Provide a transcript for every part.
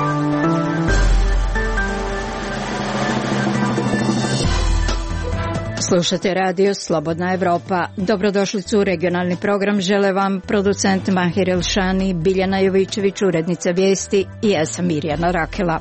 Slušate radio Slobodna Evropa. Dobrodošlicu u regionalni program. Žele vam producent Mahir Elšani, Biljana Jovićević, urednica vijesti i ja sam Mirjana Rakela.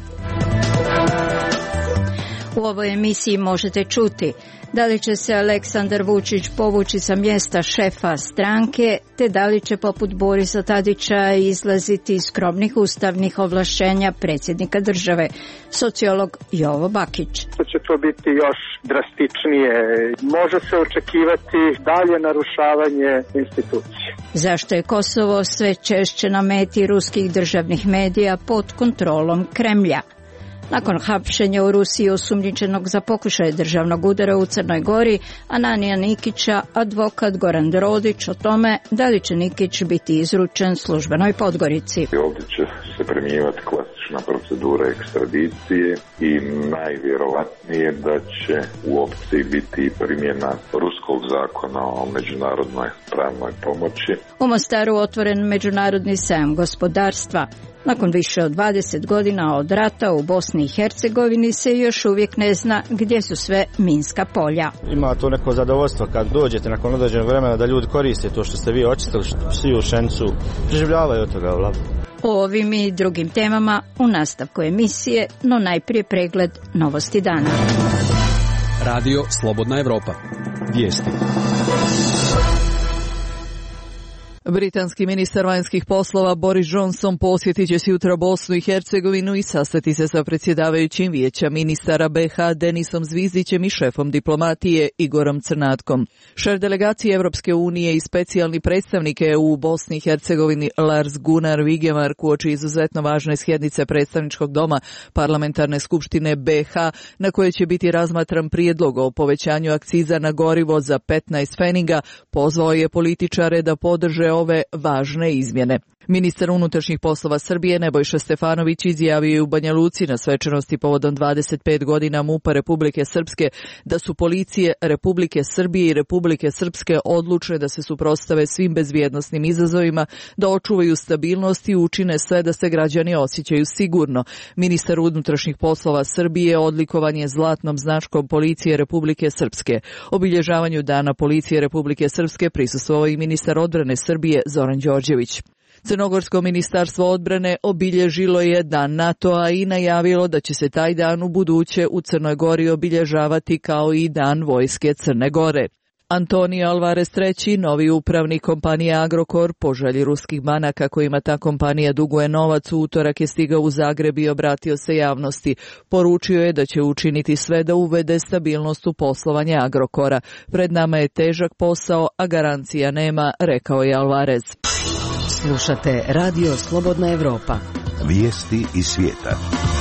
U ovoj emisiji možete čuti da li će se Aleksandar Vučić povući sa mjesta šefa stranke, te da li će poput Borisa Tadića izlaziti iz skromnih ustavnih ovlašćenja predsjednika države, sociolog Jovo Bakić. To će to biti još drastičnije. Može se očekivati dalje narušavanje institucije. Zašto je Kosovo sve češće na meti ruskih državnih medija pod kontrolom Kremlja? Nakon hapšenja u Rusiji osumnjičenog za pokušaj državnog udara u Crnoj Gori, Ananija Nikića, advokat Goran Rodić o tome da li će Nikić biti izručen službenoj Podgorici. Ovdje će se primjenjivati klasična procedura ekstradicije i najvjerovatnije da će u opciji biti primjena ruskog zakona o međunarodnoj pravnoj pomoći. U Mostaru otvoren međunarodni sajam gospodarstva. Nakon više od 20 godina od rata u Bosni i Hercegovini se još uvijek ne zna gdje su sve minska polja. Ima to neko zadovoljstvo kad dođete nakon određenog vremena da ljudi koriste to što ste vi očistili, svi u Šencu preživljavaju od toga. O ovim i drugim temama u nastavku emisije, no najprije pregled novosti dana. Radio Slobodna Evropa. Vijesti. Britanski ministar vanjskih poslova Boris Johnson posjetit će sutra Bosnu i Hercegovinu i sastati se sa predsjedavajućim vijeća ministara BiH Denisom Zvizdićem i šefom diplomatije Igorom Crnatkom. Šef delegacije Europske unije i specijalni predstavnik EU u Bosni i Hercegovini Lars Gunnar Vigemark uoči izuzetno važne sjednice predstavničkog doma parlamentarne skupštine BiH na kojoj će biti razmatran prijedlog o povećanju akciza na gorivo za 15 pfeniga, pozvao je političare da podrže ove važne izmjene. Ministar unutrašnjih poslova Srbije Nebojša Stefanović izjavio je u Banja Luci na svečanosti povodom 25 godina MUP-a Republike Srpske da su policije Republike Srbije i Republike Srpske odlučne da se suprotstave svim bezbjednosnim izazovima, da očuvaju stabilnost i učine sve da se građani osjećaju sigurno. Ministar unutrašnjih poslova Srbije odlikovan je zlatnom značkom policije Republike Srpske. Obilježavanju Dana policije Republike Srpske prisustvovao i ministar odbrane Srbije Zoran Đorđević. Crnogorsko ministarstvo odbrane obilježilo je Dan NATO-a i najavilo da će se taj dan u buduće u Crnoj Gori obilježavati kao i Dan vojske Crne Gore. Antonio Alvarez III, novi upravnik kompanije Agrokor, po želji ruskih banaka kojima ta kompanija duguje novac, u utorak je stigao u Zagreb i obratio se javnosti. Poručio je da će učiniti sve da uvede stabilnost u poslovanje Agrokora. Pred nama je težak posao, a garancija nema, rekao je Alvarez. Slušate Radio Slobodna Evropa. Vijesti iz svijeta.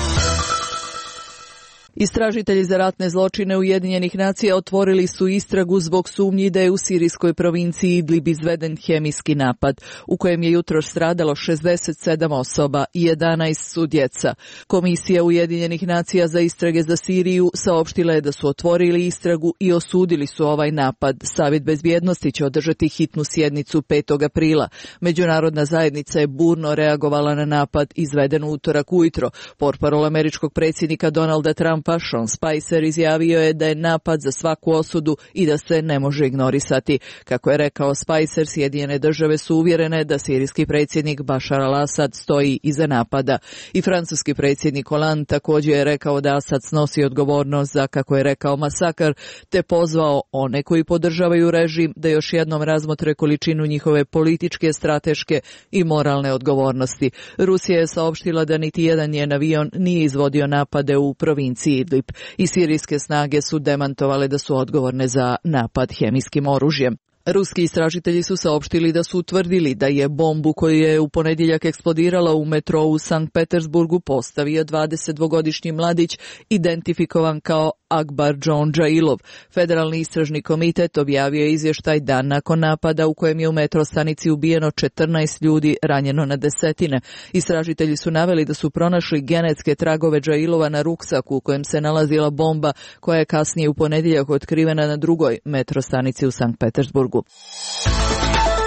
Istražitelji za ratne zločine Ujedinjenih nacija otvorili su istragu zbog sumnji da je u sirijskoj provinciji Idlib izveden hemijski napad, u kojem je jutros stradalo 67 osoba i 11 su djeca. Komisija Ujedinjenih nacija za istrage za Siriju saopštila je da su otvorili istragu i osudili su ovaj napad. Savjet bezbjednosti će održati hitnu sjednicu 5. aprila. Međunarodna zajednica je burno reagovala na napad izveden u utorak ujutro. Portparol američkog predsjednika Donalda Trumpa Sean Spicer izjavio je da je napad za svaku osudu i da se ne može ignorisati. Kako je rekao Spicer, Sjedinjene države su uvjerene da sirijski predsjednik Bashar al-Assad stoji iza napada. I francuski predsjednik Hollande također je rekao da Assad snosi odgovornost za, kako je rekao, masakr, te pozvao one koji podržavaju režim da još jednom razmotre količinu njihove političke, strateške i moralne odgovornosti. Rusija je saopštila da niti jedan njen avion nije izvodio napade u provinciji Idlib i sirijske snage su demantovale da su odgovorne za napad hemijskim oružjem. Ruski istražitelji su saopštili da su utvrdili da je bombu koju je u ponedjeljak eksplodirala u metrou u Sankt Petersburgu postavio 22-godišnji mladić identifikovan kao Akbar John Jailov. Federalni istražni komitet objavio je izvještaj dan nakon napada u kojem je u metro stanici ubijeno 14 ljudi, ranjeno na desetine. Istražitelji su naveli da su pronašli genetske tragove Jailova na ruksaku u kojem se nalazila bomba koja je kasnije u ponedjeljak otkrivena na drugoj metro stanici u Sankt Petersburgu.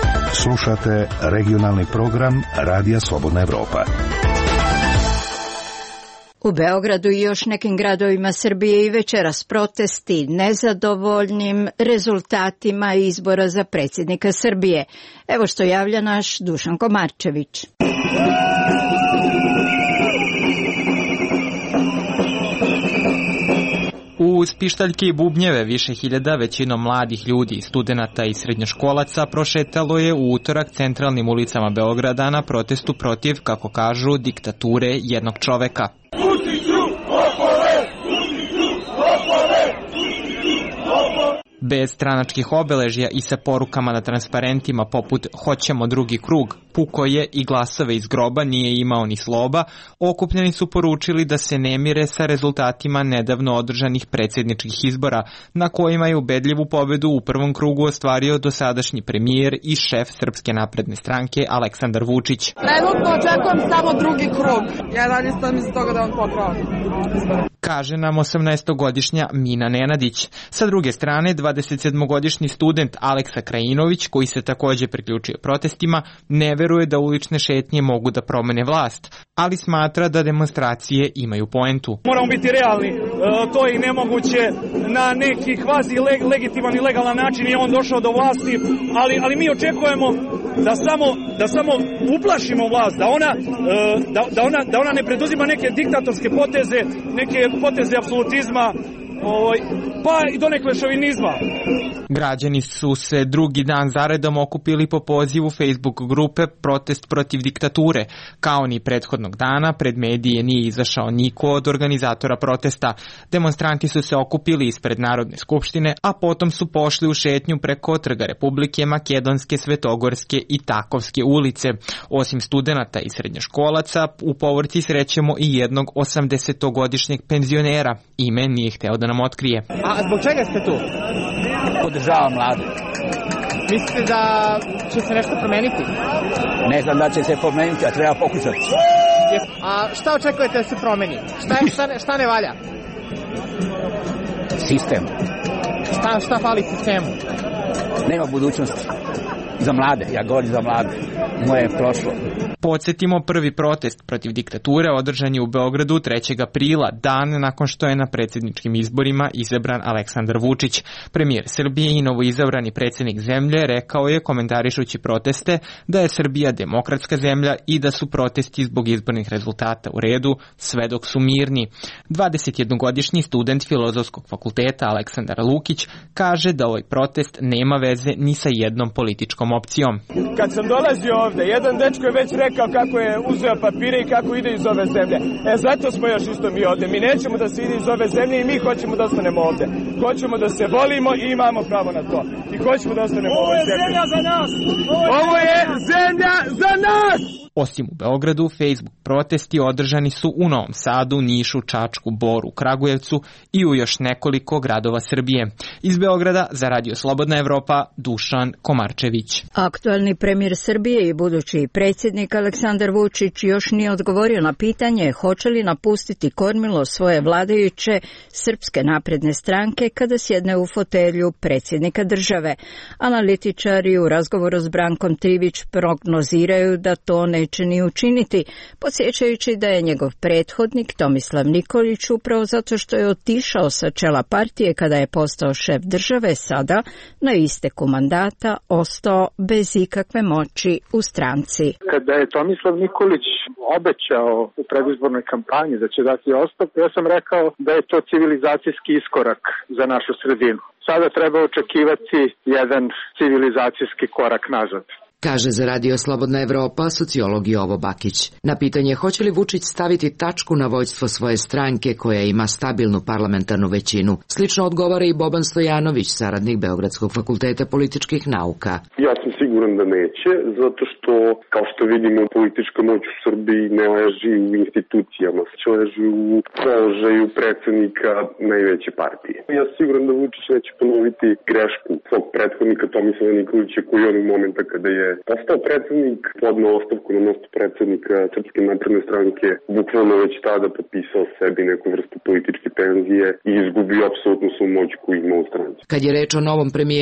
Slušate regionalni program Radija Slobodna Evropa. U Beogradu i još nekim gradovima Srbije i večeras protesti nezadovoljnim rezultatima izbora za predsjednika Srbije. Evo što javlja naš Dušan Komarčević. Uz pištaljke i bubnjeve više hiljada, većinom mladih ljudi, studenata i srednjoškolaca, prošetalo je u utorak centralnim ulicama Beograda na protestu protiv, kako kažu, diktature jednog čoveka. Bez stranačkih obeležja i sa porukama na transparentima poput "Hoćemo drugi krug", "Puko je" i "Glasove iz groba nije imao ni sloba", okupljeni su poručili da se ne mire sa rezultatima nedavno održanih predsjedničkih izbora, na kojima je ubedljivu pobedu u prvom krugu ostvario dosadašnji premijer i šef Srpske napredne stranke Aleksandar Vučić. Trenutno očekujem samo drugi krug. Ja dalje sam iz toga da on pokrao. Kaže nam 18-godišnja Mina Nenadić. Sa druge strane, 27-godišnji student Aleksa Krajinović, koji se također priključio protestima, ne veruje da ulične šetnje mogu da promene vlast, ali smatra da demonstracije imaju poentu. Moramo biti realni, to je nemoguće na neki kvazi legitiman i legalan način je on došao do vlasti, ali mi očekujemo da samo uplašimo vlast, da ona ne preduzima neke diktatorske poteze, neke poteze apsolutizma, pa i donekle šovinizma. Građani su se drugi dan zaredom okupili po pozivu Facebook grupe Protest protiv diktature. Kao ni prethodnog dana, pred medije nije izašao niko od organizatora protesta. Demonstranti su se okupili ispred Narodne skupštine, a potom su pošli u šetnju preko Trga Republike, Makedonske, Svetogorske i Takovske ulice. Osim studenata i srednjoškolaca, u povorci srećemo i jednog 80-godišnjeg penzionera. Ime nije hteo da nam otkrije. A zbog čega ste tu? Podržavam mlade. Mislite da će se nešto promeniti? Ne znam da će se promeniti, a treba pokušati. A šta očekujete da se promeni? Šta ne valja? Sistem. Šta fali sistemu? Nema budućnosti. Za mlade, ja govorim za mlade. Moje je prošlo. Podsjetimo, prvi protest protiv diktature održan je u Beogradu 3. aprila, dan nakon što je na predsjedničkim izborima izabran Aleksandar Vučić. Premijer Srbije i novoizabrani predsjednik zemlje rekao je, komentarišući proteste, da je Srbija demokratska zemlja i da su protesti zbog izbornih rezultata u redu sve dok su mirni. 21-godišnji student Filozofskog fakulteta Aleksandar Lukić kaže da ovaj protest nema veze ni sa jednom političkom opcijom. Kad sam dolazio ovde, jedan dečko je već rekao kako je uzeo papire i kako ide iz ove zemlje. Zato smo još isto mi ovde. Mi nećemo da se ide iz ove zemlje i mi hoćemo da ostanemo ovde. Hoćemo da se volimo i imamo pravo na to. I hoćemo da ostanemo u ovoj zemlji. Ovo je zemlja za nas! Ovo je zemlja za nas! Osim u Beogradu, Facebook protesti održani su u Novom Sadu, Nišu, Čačku, Boru, Kragujevcu i u još nekoliko gradova Srbije. Iz Beograda za Radio Slobodna Evropa, Dušan Komarčević. Aktualni premijer Srbije i budući predsjednik Aleksandar Vučić još nije odgovorio na pitanje hoće li napustiti kormilo svoje vladajuće Srpske napredne stranke kada sjedne u fotelju predsjednika države. Analitičari u razgovoru s Brankom Trivić prognoziraju da to neće ni učiniti, podsjećajući da je njegov prethodnik Tomislav Nikolić upravo zato što je otišao sa čela partije kada je postao šef države, sada na isteku mandata ostao bez ikakve moći u stranci. Kada je Tomislav Nikolić obećao u predizbornoj kampanji da će dati ostavku, ja sam rekao da je to civilizacijski iskorak za našu sredinu. Sada treba očekivati jedan civilizacijski korak nazad. Kaže za Radio Slobodna Evropa sociolog Jovo Bakić. Na pitanje hoće li Vučić staviti tačku na vođstvo svoje stranke koja ima stabilnu parlamentarnu većinu, slično odgovara i Boban Stojanović, saradnik Beogradskog fakulteta političkih nauka. Ja sam siguran da neće, zato što, kao što vidimo, politička moć u Srbiji ne leži u institucijama, leži u položaju predsjednika najveće partije. Ja sam siguran da Vučić neće ponoviti grešku svog prethodnika Tomislava Nikolića, koji je onog momenta kada je postao predsjednik, podneo ostavku na mesto predsjednika Srpske napredne stranke, bukvalno već tada potpisao sebi neku vrstu političke penzije i izgubio apsolutno svu moć koju ima u stranci. Kad je reč o novom premijeru,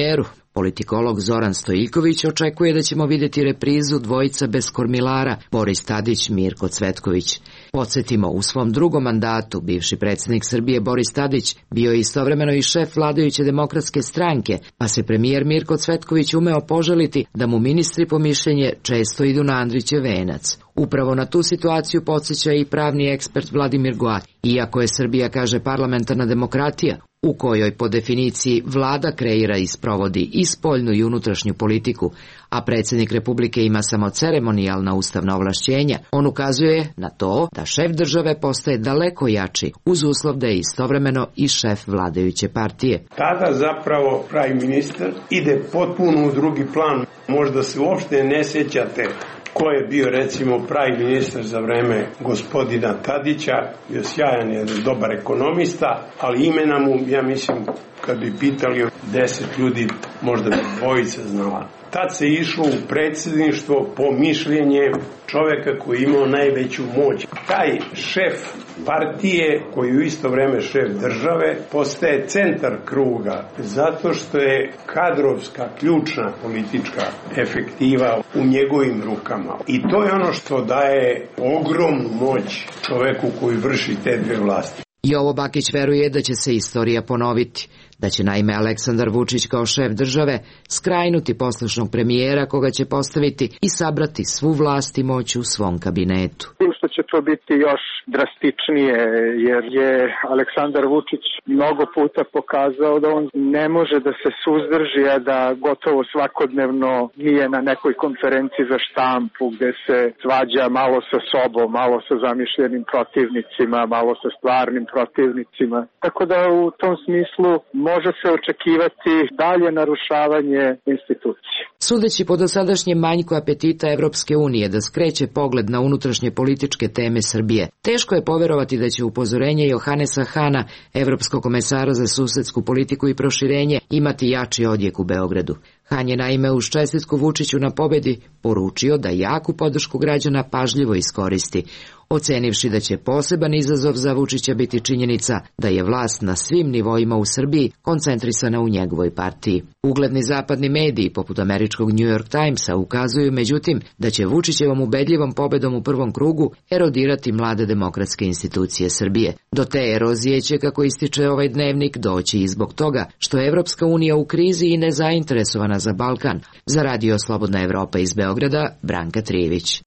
Politikolog Zoran Stojiljković očekuje da ćemo vidjeti reprizu dvojica bez kormilara Boris Tadić, Mirko Cvetković. Podsjetimo, u svom drugom mandatu bivši predsjednik Srbije Boris Tadić bio je istovremeno i šef vladajuće Demokratske stranke, pa se premijer Mirko Cvetković umeo požaliti da mu ministri po mišljenje često idu na Andrićev venac. Upravo na tu situaciju podsjeća i pravni ekspert Vladimir Goat. Iako je Srbija, kaže, parlamentarna demokratija, u kojoj po definiciji vlada kreira i sprovodi i spoljnu i unutrašnju politiku, a predsjednik Republike ima samo ceremonijalna ustavna ovlašćenja, on ukazuje na to da šef države postaje daleko jači, uz uslov da je istovremeno i šef vladajuće partije. Tada zapravo prime minister ide potpuno u drugi plan. Možda se uopšte ne sjećate ko je bio, recimo, prime ministar za vreme gospodina Tadića. Bio sjajan, jedan dobar ekonomista, ali imena mu, ja mislim, kad bi pitali 10 ljudi, možda bi dvojica znala. Tad se išlo u predsjedništvo po mišljenje čoveka koji je imao najveću moć. Taj šef partije, koji je u isto vreme šef države, postaje centar kruga, zato što je kadrovska, ključna politička efektiva u njegovim rukama. I to je ono što daje ogromnu moć čoveku koji vrši te dve vlasti. Jovo Bakić veruje da će se istorija ponoviti, da će naime Aleksandar Vučić kao šef države skrajnuti poslušnog premijera koga će postaviti i sabrati svu vlast i moć u svom kabinetu. Što će to biti još drastičnije, jer je Aleksandar Vučić mnogo puta pokazao da on ne može da se suzdrži, a da gotovo svakodnevno nije na nekoj konferenciji za štampu gde se svađa malo sa sobom, malo sa zamišljenim protivnicima, malo sa stvarnim protivnicima. Tako da u tom smislu može se očekivati dalje narušavanje institucije. Sudeći po dosadašnjem manjku apetita Evropske unije da skreće pogled na unutrašnje političke teme Srbije, teško je poverovati da će upozorenje Johanesa Hana, evropskog komesara za susedsku politiku i proširenje, imati jači odjek u Beogradu. Han je naime uz čestitku Vučiću na pobedi poručio da jaku podršku građana pažljivo iskoristi, ocenivši da će poseban izazov za Vučića biti činjenica da je vlast na svim nivoima u Srbiji koncentrisana u njegovoj partiji. Ugledni zapadni mediji, poput američkog New York Timesa, ukazuju međutim da će Vučićevom ubedljivom pobedom u prvom krugu erodirati mlade demokratske institucije Srbije. Do te erozije će, kako ističe ovaj dnevnik, doći i zbog toga što je Evropska unija u krizi i nezainteresovana za Balkan. Za Radio Slobodna Evropa iz Beograda, Branka Trijević.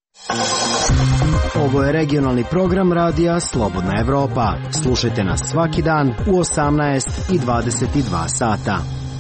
Ovo je regionalni program radija Slobodna Evropa. Slušajte nas svaki dan u 18 i 22 sata.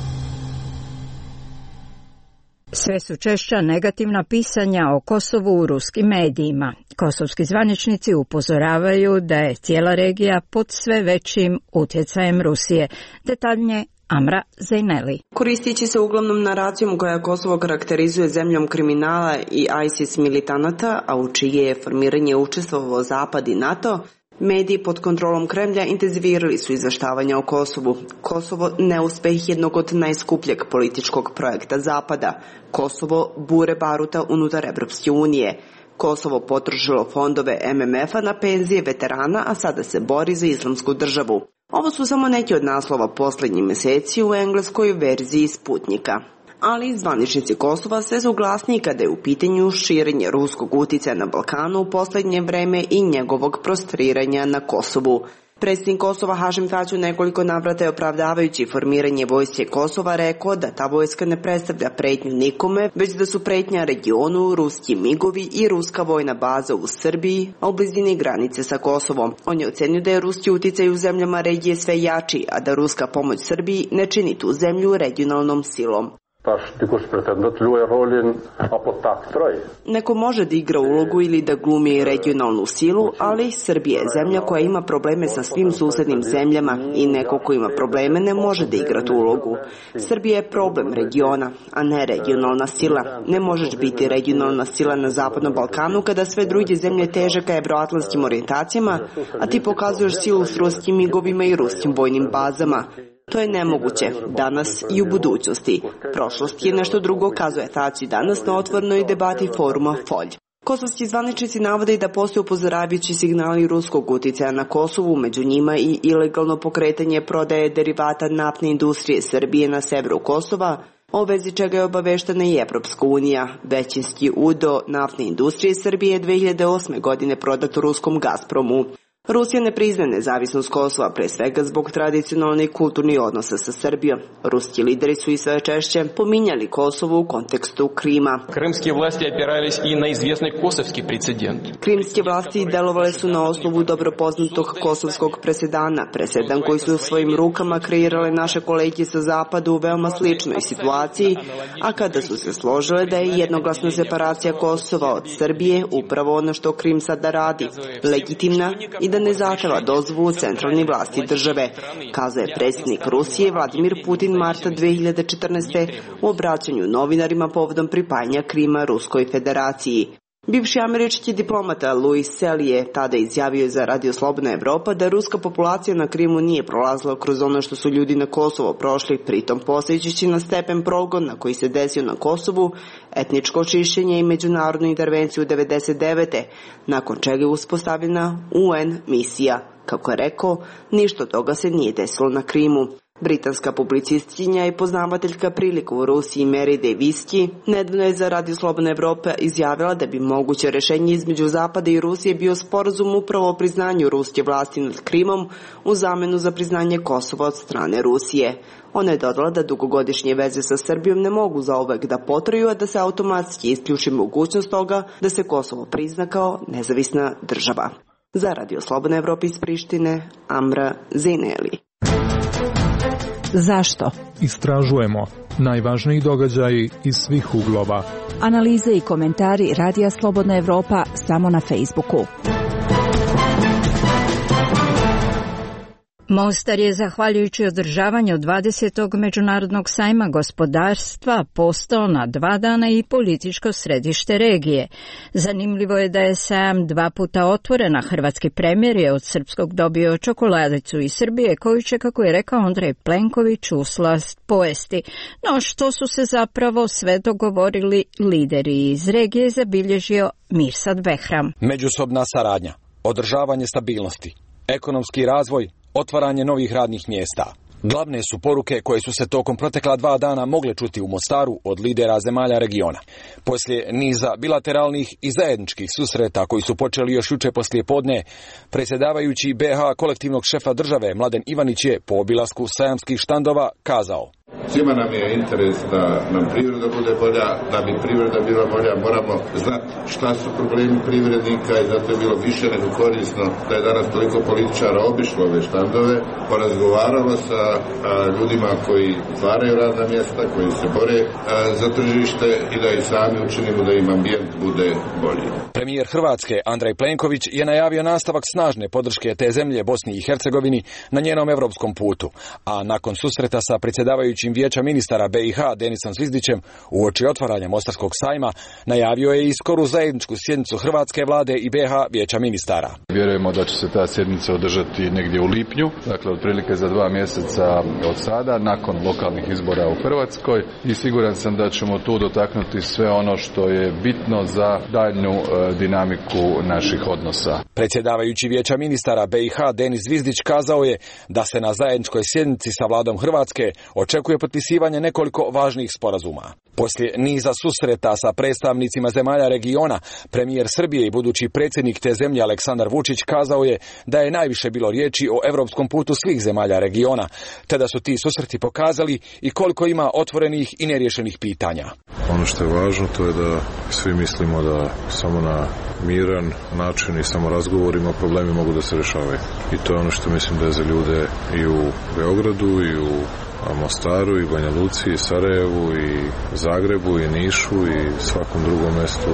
Sve su češća negativna pisanja o Kosovu u ruskim medijima. Kosovski zvaničnici upozoravaju da je cijela regija pod sve većim utjecajem Rusije. Detaljnije Amra Zejneli. Koristići se uglavnom naracijom koja Kosovo karakterizuje zemljom kriminala i ISIS militanata, a u čije je formiranje učestvovao Zapad i NATO, mediji pod kontrolom Kremlja intenzivirali su izveštavanja o Kosovu. Kosovo neuspeh jednog od najskupljeg političkog projekta Zapada. Kosovo bure baruta unutar Evropske unije. Kosovo potrošilo fondove MMF-a na penzije veterana, a sada se bori za islamsku državu. Ovo su samo neki od naslova posljednjih mjeseci u engleskoj verziji Sputnika. Ali zvaničnici Kosova sve su glasniji kada je u pitanju širenje ruskog utjecaja na Balkanu u posljednje vreme i njegovog prostriranja na Kosovu. Predsjednik Kosova Hašim Tači u nekoliko navrata je opravdavajući formiranje vojske Kosova rekao da ta vojska ne predstavlja pretnju nikome, već da su pretnja regionu ruski migovi i ruska vojna baza u Srbiji, a u blizini granice sa Kosovom. On je ocenio da je ruski utjecaj u zemljama regije sve jači, a da ruska pomoć Srbiji ne čini tu zemlju regionalnom silom. Neko može da igra ulogu ili da glumi regionalnu silu, ali Srbija je zemlja koja ima probleme sa svim susednim zemljama i neko ko ima probleme ne može da igra tu ulogu. Srbija je problem regiona, a ne regionalna sila. Ne možeš biti regionalna sila na Zapadnom Balkanu kada sve druge zemlje teže ka evroatlantskim orijentacijama, a ti pokazuješ silu s ruskim migovima i ruskim vojnim bazama. To je nemoguće, danas i u budućnosti. Prošlost je nešto drugo, kazuje Tači danas na otvorenoj debati foruma Folj. Kosovski zvaničnici navode i da postoje upozoravajući signali ruskog utjecaja na Kosovu, među njima i ilegalno pokretanje prodaje derivata naftne industrije Srbije na severu Kosova, o vezi čega je obaveštena i Evropska unija. Većinski udio naftne industrije Srbije 2008. godine prodat ruskom Gazpromu. Rusija ne priznaje nezavisnost Kosova, pre svega zbog tradicionalnih i kulturnih odnosa sa Srbijom. Ruski lideri su i sve češće pominjali Kosovo u kontekstu Krima. Krimske vlasti opirались i na izvjesni kosovski precedent. Krimske vlasti delovale su na osnovu dobro poznatog kosovskog presedana, presedan koji su svojim rukama kreirale naše kolege sa zapada u veoma sličnoj situaciji, a kada su se složile da je jednoglasna separacija Kosova od Srbije upravo ono što Krim sada radi, legitimna i da ne zahteva dozvolu centralnih vlasti države, kazao je predsjednik Rusije Vladimir Putin marta 2014. u obraćanju novinarima povodom pripajanja Krima Ruskoj federaciji. Bivši američki diplomata Louis Selly je tada izjavio za Radio Slobodna Evropa da ruska populacija na Krimu nije prolazila kroz ono što su ljudi na Kosovo prošli, pritom postojeći na stepen progon na koji se desio na Kosovu, etničko očišćenje i međunarodnu intervenciju 1999. nakon čega je uspostavljena UN misija. Kako je rekao, ništa toga se nije desilo na Krimu. Britanska publicistkinja i poznavateljka prilika u Rusiji Mary Daviski nedavno je za Radio Slobodna Evropa izjavila da bi moguće rešenje između Zapada i Rusije bio sporazum upravo o priznanju ruske vlasti nad Krimom u zamenu za priznanje Kosova od strane Rusije. Ona je dodala da dugogodišnje veze sa Srbijom ne mogu zauvek da potraju, a da se automatski isključi mogućnost toga da se Kosovo prizna kao nezavisna država. Za Radio Slobodna Evropa iz Prištine, Amra Zeneli. Zašto? Istražujemo najvažniji događaji iz svih uglova. Analize i komentari Radija Slobodna Evropa samo na Facebooku. Mostar je, zahvaljujući održavanju 20. Međunarodnog sajma gospodarstva, postao na 2 dana i političko središte regije. Zanimljivo je da je sajam 2 puta otvoren, a hrvatski premijer je od srpskog dobio čokoladicu iz Srbije, koju će, kako je rekao Andrej Plenković, uslast pojesti. No što su se zapravo sve dogovorili lideri iz regije, zabilježio Mirsad Behram. Međusobna saradnja, održavanje stabilnosti, ekonomski razvoj, otvaranje novih radnih mjesta. Glavne su poruke koje su se tokom protekla 2 dana mogle čuti u Mostaru od lidera zemalja regiona. Poslije niza bilateralnih i zajedničkih susreta koji su počeli još juče poslije podne, predsjedavajući BiH kolektivnog šefa države Mladen Ivanić je po obilasku sajamskih štandova kazao: Svima nam je interes da nam privreda bude bolja. Da bi privreda bila bolja, moramo znati šta su problemi privrednika i zato je bilo više nego korisno da je danas toliko političara obišlo ove štandove, porazgovaralo sa ljudima koji stvaraju radna mjesta, koji se bore za tržište i da i sami učinimo da im ambijent bude bolji. Premijer Hrvatske Andrej Plenković je najavio nastavak snažne podrške te zemlje Bosni i Hercegovini na njenom evropskom putu, a nakon susreta sa predsjedavajućim Vijeća ministara BiH Denisom Zvizdićem uoči otvaranja Mostarskog sajma najavio je i skoru zajedničku sjednicu hrvatske vlade i BiH Vijeća ministara. Vjerujemo da će se ta sjednica održati negdje u lipnju, dakle otprilike za 2 mjeseca od sada, nakon lokalnih izbora u Hrvatskoj, i siguran sam da ćemo tu dotaknuti sve ono što je bitno za daljnju dinamiku naših odnosa. Predsjedavajući Vijeća ministara BiH Denis Zvizdić kazao je da se na zajedničkoj sjednici sa vladom Hrvatske očekuje potpisivanje nekoliko važnih sporazuma. Poslije niza susreta sa predstavnicima zemalja regiona, premijer Srbije i budući predsjednik te zemlje Aleksandar Vučić kazao je da je najviše bilo riječi o europskom putu svih zemalja regiona, te da su ti susreti pokazali i koliko ima otvorenih i neriješenih pitanja. Ono što je važno to je da svi mislimo da samo na miran način i samo razgovorima problemi mogu da se rješavaju. I to je ono što mislim da je za ljude i u Beogradu i u Mostaru i Banja Luci i Sarajevu i Zagrebu i Nišu i svakom drugom mjestu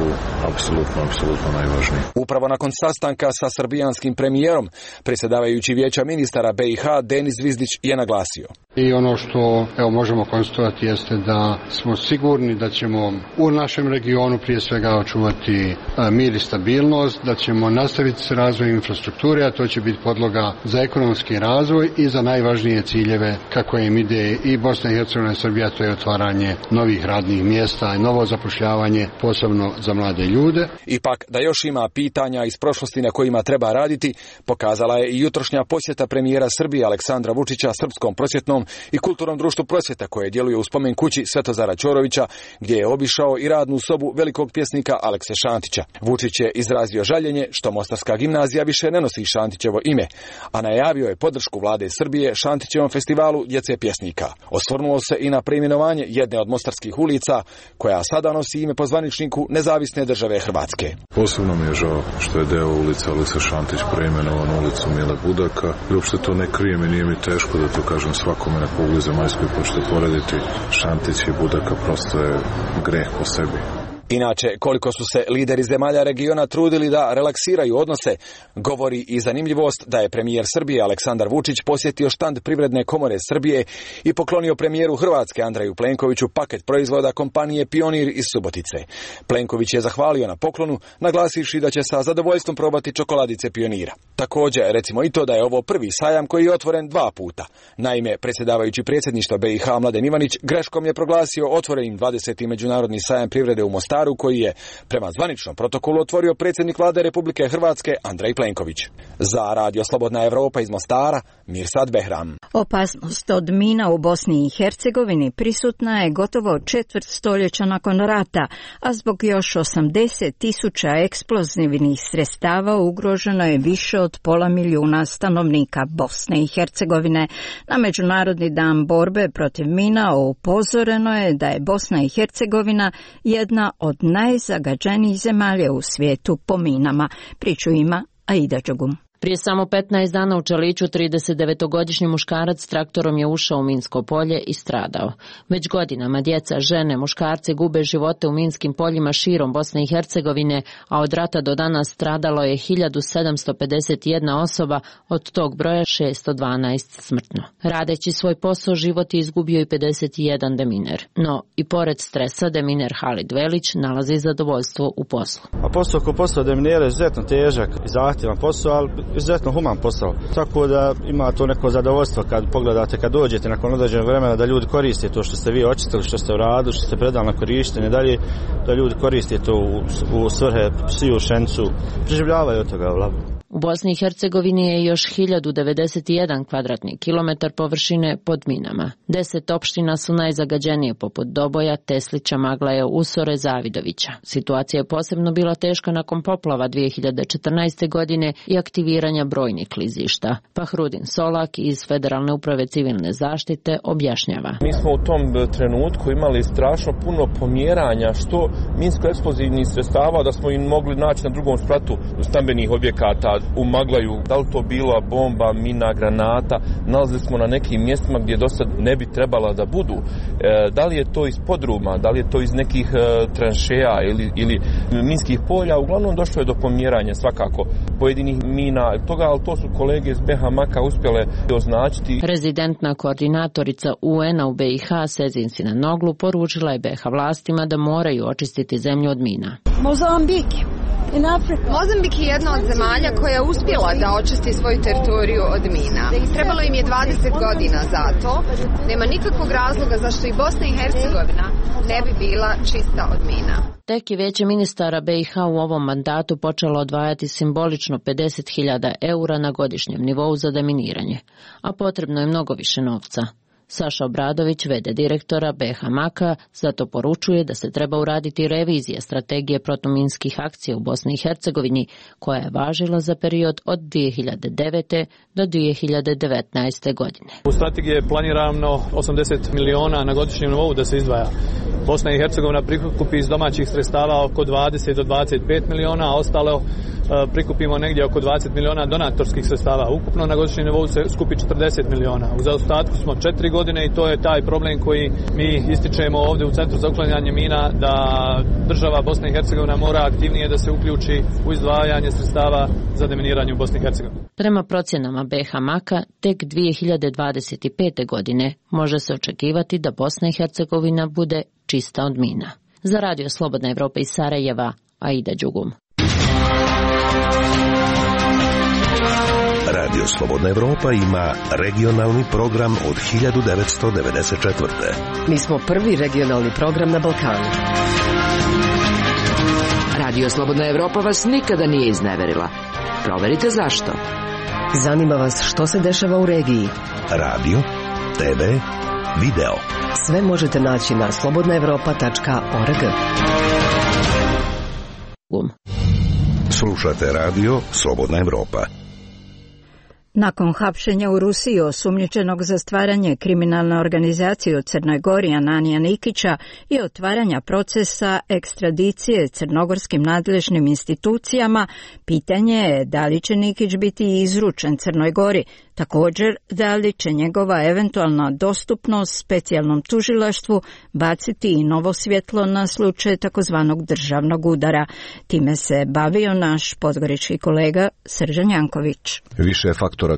apsolutno najvažnije. Upravo nakon sastanka sa srbijanskim premijerom, predsjedavajući Vijeća ministara BiH Denis Zvizdić je naglasio: I ono što možemo konstatovati jeste da smo sigurni da ćemo u našem regionu prije svega očuvati mir i stabilnost, da ćemo nastaviti s razvojem infrastrukture, a to će biti podloga za ekonomski razvoj i za najvažnije ciljeve kako im ide i Bosna i Hercegovina i Srbija, to je otvaranje novih radnih mjesta i novo zapošljavanje, posebno za mlade ljude. Ipak da još ima pitanja iz prošlosti na kojima treba raditi, pokazala je i jutrošnja posjeta premijera Srbije Aleksandra Vučića srpskom prosvjetnom civilnom i kulturnom društvu Prosvjeta koje djeluje u spomen kući Svetozara Ćorovića, gdje je obišao i radnu sobu velikog pjesnika Alekse Šantića. Vučić je izrazio žaljenje što Mostarska gimnazija više ne nosi Šantićevo ime, a najavio je podršku vlade Srbije Šantićevom festivalu djece pjesnika. Osvrnuo se i na preimenovanje jedne od mostarskih ulica, koja sada nosi ime po zvaničniku Nezavisne države Hrvatske. Posebno mi je žao što je deo ulica Aleksa Šantić preimenovan ulicu Mile Budaka. I uopšte to ne krijem i nije mi teško da to kažem svakome na kugli zemaljskoj, počete porediti Šantić i Budaka, prosto je greh po sebi. Inače, koliko su se lideri zemalja regiona trudili da relaksiraju odnose, govori i zanimljivost da je premijer Srbije Aleksandar Vučić posjetio štand Privredne komore Srbije i poklonio premijeru Hrvatske Andreju Plenkoviću paket proizvoda kompanije Pionir iz Subotice. Plenković je zahvalio na poklonu, naglasivši da će sa zadovoljstvom probati čokoladice Pionira. Također, recimo i to da je ovo prvi sajam koji je otvoren 2 puta. Naime, predsjedavajući predsjedništva BiH Mladen Ivanić greškom je proglasio otvorenim 20. međunarodni sajam privrede u Mostaru, koji je prema zvaničnom protokolu otvorio predsjednik vlade Republike Hrvatske Andrej Plenković. Za Radio Slobodna Evropa iz Mostara, Mirsad Behram. Opasnost od mina u Bosni i Hercegovini prisutna je gotovo četvrt stoljeća nakon rata, a zbog još 80.000 eksplozivnih sredstava ugroženo je više od 500.000 stanovnika Bosne i Hercegovine. Na Međunarodni dan borbe protiv mina upozoreno je da je Bosna i Hercegovina jedna od najzagađenijih zemalja u svijetu po minama. Priču ima Aida Đogum. Prije samo 15 dana u Čaliću 39-godišnji muškarac s traktorom je ušao u minsko polje i stradao. Već godinama djeca, žene, muškarci gube živote u minskim poljima širom Bosne i Hercegovine, a od rata do danas stradalo je 1751 osoba, od tog broja 612 smrtno. Radeći svoj posao, život je izgubio i 51 deminer. No, i pored stresa, deminer Halid Velić nalazi zadovoljstvo u poslu. Posao ko posao deminera je izuzetno težak i zahtjevan posao, ali izuzetno human posao. Tako da ima to neko zadovoljstvo kad pogledate, kad dođete nakon određenog vremena da ljudi koriste to što ste vi očistili, što ste uradili, što ste predali na korištenje dalje, da ljudi koriste to u svrhe psiju, šencu, preživljavaju od toga u labu. U Bosni i Hercegovini je još 1091 kvadratni kilometar površine pod minama. 10 opština su najzagađenije, poput Doboja, Teslića, Maglaja, Usore, Zavidovića. Situacija je posebno bila teška nakon poplava 2014. godine i aktiviranja brojnih klizišta. Fahrudin Solak iz Federalne uprave civilne zaštite objašnjava. Mi smo u tom trenutku imali strašno puno pomjeranja što minsko-eksplozivnih sredstava da smo im mogli naći na drugom spratu stambenih objekata u Maglaju, da li to bila bomba, mina, granata, nalazili smo na nekim mjestima gdje do sad ne bi trebala da budu. Da li je to iz podruma, da li je to iz nekih tranšeja ili minskih polja, uglavnom došlo je do pomjeranja svakako pojedinih mina, toga, ali to su kolege iz BiH Maka uspjele označiti. Rezidentna koordinatorica UN-a u BiH Sezin Sinanoglu poručila je BiH vlastima da moraju očistiti zemlju od mina. Mozambik je jedna od zemalja koja je uspjela da očisti svoju teritoriju od mina. Trebalo im je 20 godina za to. Nema nikakvog razloga zašto i Bosna i Hercegovina ne bi bila čista od mina. Tek je Vijeće ministara BiH u ovom mandatu počelo odvajati simbolično 50.000 eura na godišnjem nivou za deminiranje, a potrebno je mnogo više novca. Saša Obradović, v.d. direktora BiH Maka, zato poručuje da se treba uraditi revizija strategije protuminskih akcija u Bosni i Hercegovini, koja je važila za period od 2009. do 2019. godine. U strategiji je planirano 80 miliona na godišnjem nivou da se izdvaja. Bosna i Hercegovina prikupi iz domaćih sredstava oko 20 do 25 miliona, a ostalo prikupimo negdje oko 20 miliona donatorskih sredstava. Ukupno na godišnjem nivou se skupi 40 miliona. U zaostatku smo 4 godine i to je taj problem koji mi ističemo ovdje u Centru za uklanjanje mina, da država Bosna i Hercegovina mora aktivnije da se uključi u izdvajanje sredstava za deminiranje u Bosni i Hercegovini. Prema procjenama BiH Maka, tek 2025. godine može se očekivati da Bosna i Hercegovina bude čista od mina. Za Radio Slobodna Evropa iz Sarajeva, Aida Đugum. Radio Slobodna Evropa ima regionalni program od 1994. Mi smo prvi regionalni program na Balkanu. Radio Slobodna Evropa vas nikada nije izneverila. Proverite zašto. Zanima vas što se dešava u regiji. Radio TV, video. Sve možete naći na slobodnaevropa.org. Slušate radio Slobodna Evropa. Nakon hapšenja u Rusiji osumnjičenog za stvaranje kriminalne organizacije u Crnoj Gori Ananija Nikića i otvaranja procesa ekstradicije crnogorskim nadležnim institucijama, pitanje je da li će Nikić biti izručen Crnoj Gori, također da li će njegova eventualna dostupnost specijalnom tužilaštvu baciti i novo svjetlo na slučaj takozvanog državnog udara. Time se bavio naš podgorički kolega Srđan Janković. Više je faktora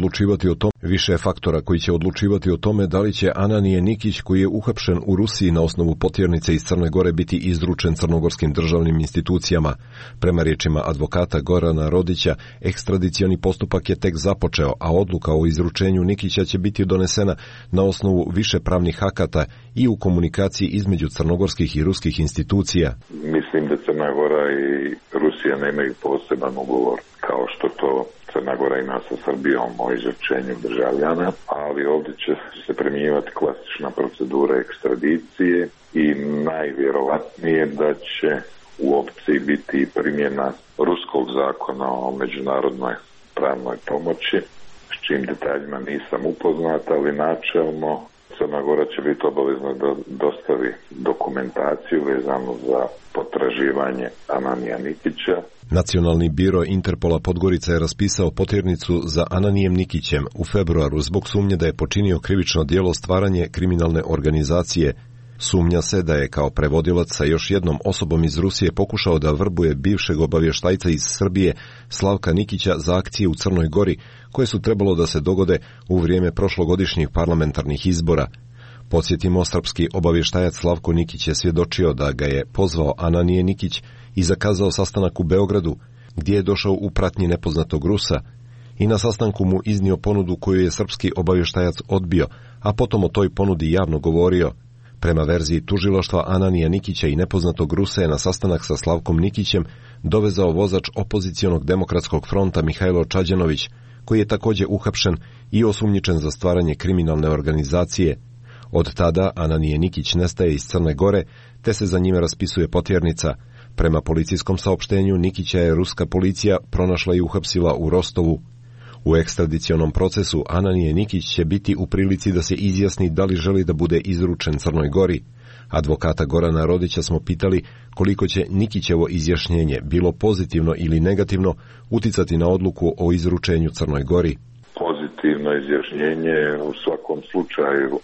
koji će odlučivati o tome da li će Ananije Nikić, koji je uhapšen u Rusiji na osnovu potjernice iz Crne Gore, biti izručen crnogorskim državnim institucijama. Prema riječima advokata Gorana Rodića, ekstradicioni postupak je tek započeo, a odluka o izručenju Nikića će biti donesena na osnovu više pravnih akata i u komunikaciji između crnogorskih i ruskih institucija. Mislim da Crna Gora i Rusija nemaju poseban ugovor kao što to Crna Gora ima sa Srbijom o izručenju državljana, ali ovdje će se primjenjivati klasična procedura ekstradicije i najvjerovatnije da će u opciji biti primjena ruskog zakona o međunarodnoj pravnoj pomoći, s čim detaljima nisam upoznat, ali načelno Crna Gora će biti obavezna da dostavi dokumentaciju vezanu za potraživanje Ananija Nikića. Nacionalni biro Interpola Podgorica je raspisao potjernicu za Ananijem Nikićem u februaru zbog sumnje da je počinio krivično djelo stvaranje kriminalne organizacije. Sumnja se da je kao prevodilac sa još jednom osobom iz Rusije pokušao da vrbuje bivšeg obavještajca iz Srbije Slavka Nikića za akcije u Crnoj Gori, koje su trebalo da se dogode u vrijeme prošlogodišnjih parlamentarnih izbora. Podsjetimo, srpski obavještajac Slavko Nikić je svjedočio da ga je pozvao Ananije Nikić i zakazao sastanak u Beogradu, gdje je došao u pratnji nepoznatog Rusa i na sastanku mu iznio ponudu koju je srpski obavještajac odbio, a potom o toj ponudi javno govorio. Prema verziji tužilaštva, Ananija Nikića i nepoznatog Rusa je na sastanak sa Slavkom Nikićem dovezao vozač opozicionog demokratskog fronta Mihajlo Čađenović, koji je također uhapšen i osumnjičen za stvaranje kriminalne organizacije. Od tada Ananije Nikić nestaje iz Crne Gore, te se za njime raspisuje potjernica. Prema policijskom saopštenju, Nikića je ruska policija pronašla i uhapsila u Rostovu. U ekstradicionom procesu Ananije Nikić će biti u prilici da se izjasni da li želi da bude izručen Crnoj Gori. Advokata Gorana Rodića smo pitali koliko će Nikićevo izjašnjenje, bilo pozitivno ili negativno, uticati na odluku o izručenju Crnoj Gori. Pozitivno izjašnjenje u svakom slučaju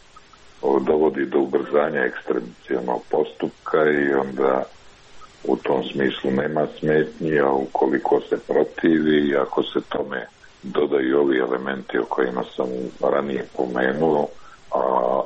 dovodi do ubrzanja ekstradicionog postupka i onda u tom smislu nema smetnji, a ukoliko se protivi i ako se tome dodaju ovi elementi o kojima sam ranije pomenuo, a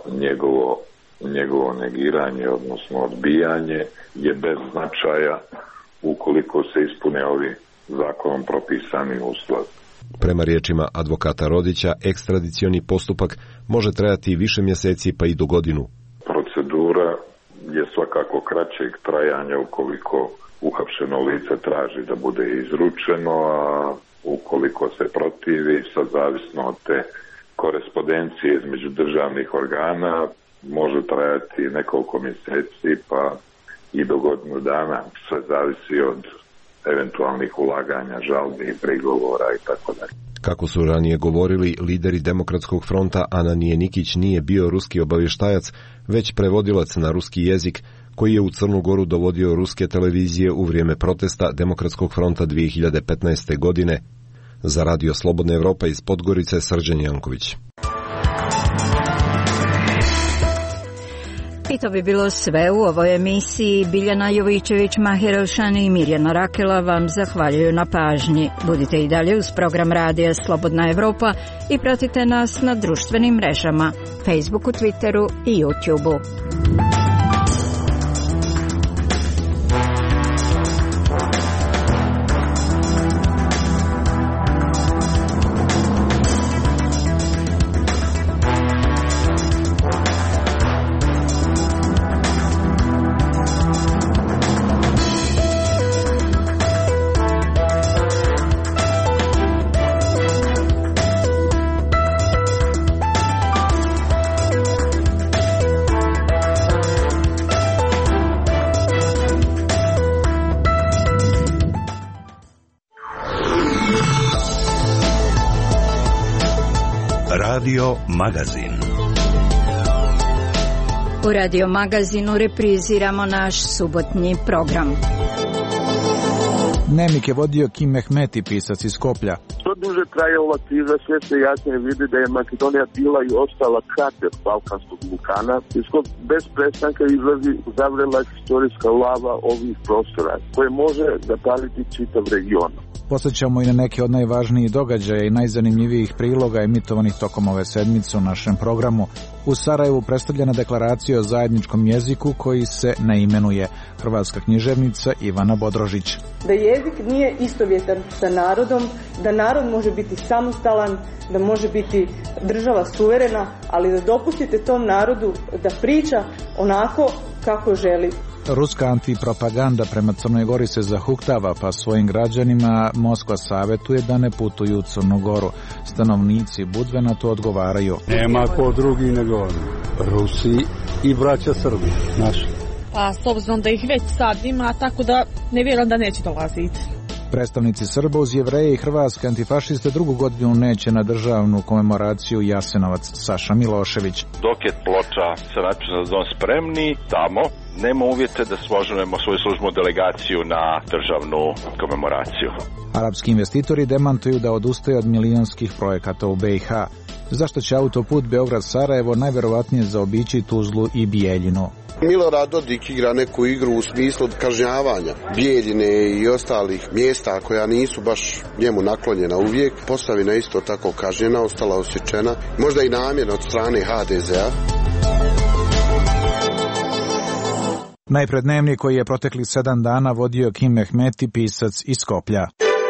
njegovo negiranje, odnosno odbijanje, je bez značaja ukoliko se ispune ovi zakonom propisani uslovi. Prema riječima advokata Rodića, ekstradicioni postupak može trajati više mjeseci pa i do godinu. Procedura je svakako kraćeg trajanja ukoliko uhapšeno lice traži da bude izručeno, a ukoliko se protivi, sad zavisno od te korespondencije između državnih organa, može trajati nekoliko mjeseci pa i do godinu dana. Sve zavisi od eventualnih ulaganja, žalbi, prigovora i tako dalje. Kako su ranije govorili lideri Demokratskog fronta, Ananije Nikić nije bio ruski obavještajac, već prevodilac na ruski jezik, koji je u Crnu Goru dovodio ruske televizije u vrijeme protesta Demokratskog fronta 2015. godine. Za Radio Slobodna Evropa iz Podgorice, Srđan Janković. I to bi bilo sve u ovoj emisiji. Biljana Jovićević, Mahir Elšani i Mirjana Rakela vam zahvaljuju na pažnji. Budite i dalje uz program Radija Slobodna Evropa i pratite nas na društvenim mrežama, Facebooku, Twitteru i YouTubeu. Radio Magazin. U Radio Magazinu repriziramo naš subotnji program. Dnevnik je vodio Kim Mehmeti, pisac iz Skoplja. Što duže traje ova kriza, sve se jasnije vidi da je Makedonija bila i ostala krater Balkanskog vulkana, iz kog bez prestanka izlazi zavrela historijska lava ovih prostora, koje može zapaliti čitav region. Posjećamo i na neke od najvažnijih događaja i najzanimljivijih priloga emitovanih tokom ove sedmice u našem programu. U Sarajevu predstavljena deklaracija o zajedničkom jeziku koji se ne imenuje. Hrvatska književnica Ivana Bodrožić. Da jezik nije istovjetan sa narodom, da narod može biti samostalan, da može biti država suverena, ali da dopustite tom narodu da priča onako kako želi. Ruska antipropaganda prema Crnoj Gori se zahuktava, pa svojim građanima Moskva savjetuje da ne putuju u Crnu Goru. Stanovnici Budve na to odgovaraju. Nema ko drugi nego oni, Rusi i braća Srbi, naši. Pa s obzirom da ih već sad ima, tako da ne vjerujem da neće dolaziti. Predstavnici Srba uz Jevreje i hrvatske antifašiste drugu godinu neće na državnu komemoraciju Jasenovac. Saša Milošević. Dok je ploča sa natpisom za dom spremni, tamo nema uvjete da složimo svoju službenu delegaciju na državnu komemoraciju. Arapski investitori demantuju da odustaju od milijonskih projekata u BiH. Zašto će autoput Beograd-Sarajevo najverovatnije zaobići Tuzlu i Bijeljinu? Milorad Dodik igra neku igru u smislu kažnjavanja Bijeljine i ostalih mjesta koja nisu baš njemu naklonjena uvijek. Posavina isto tako kažnjena, ostala osjećena, možda i namjerno od strane HDZ-a. Najpred dnevnik koji je proteklih 7 dana vodio Kim Mehmeti, pisac iz Skoplja.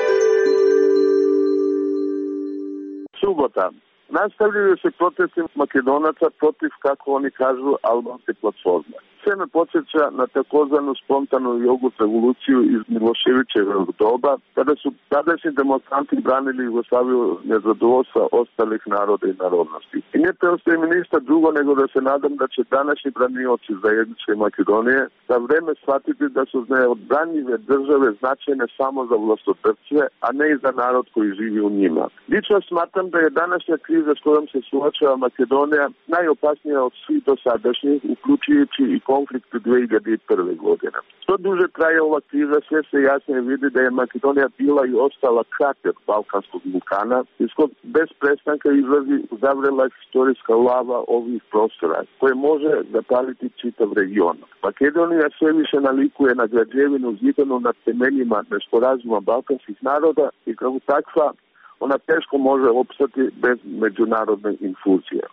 Subota. Nastavljaju se protesti Makedonaca protiv, kako oni kažu, albanske platforme. Sve me podsjeća na takozvanu spontanu jogurt revoluciju iz Miloševićevog doba, kada su tadašnji demonstranti branili Jugoslaviju nezadovoljstva ostalih naroda i narodnosti. I ne preostaje mi ništa drugo nego da se nadam da će današnji branioci zajedničke Makedonije za vreme shvatiti da su neodbranjive države značajne samo za vlastodrpce, a ne i za narod koji živi u njima. Lično smatram da je današnja kriza s kojom se suočava Makedonija najopasnija od svih dosadašnjih, uključujući i konflikt 2001. godine. Što duže traje ova kriza, sve se jasnije vidi da je Makedonija bila i ostala krater Balkanskog vulkana, iz kog bez prestanka izlazi zavrela historijska lava ovih prostora, koje može zapaliti čitav region. Makedonija sve više nalikuje na građevinu zidanu na temeljima nesporazuma balkanskih naroda i kao takva ona teško može opstati bez međunarodne infuzije.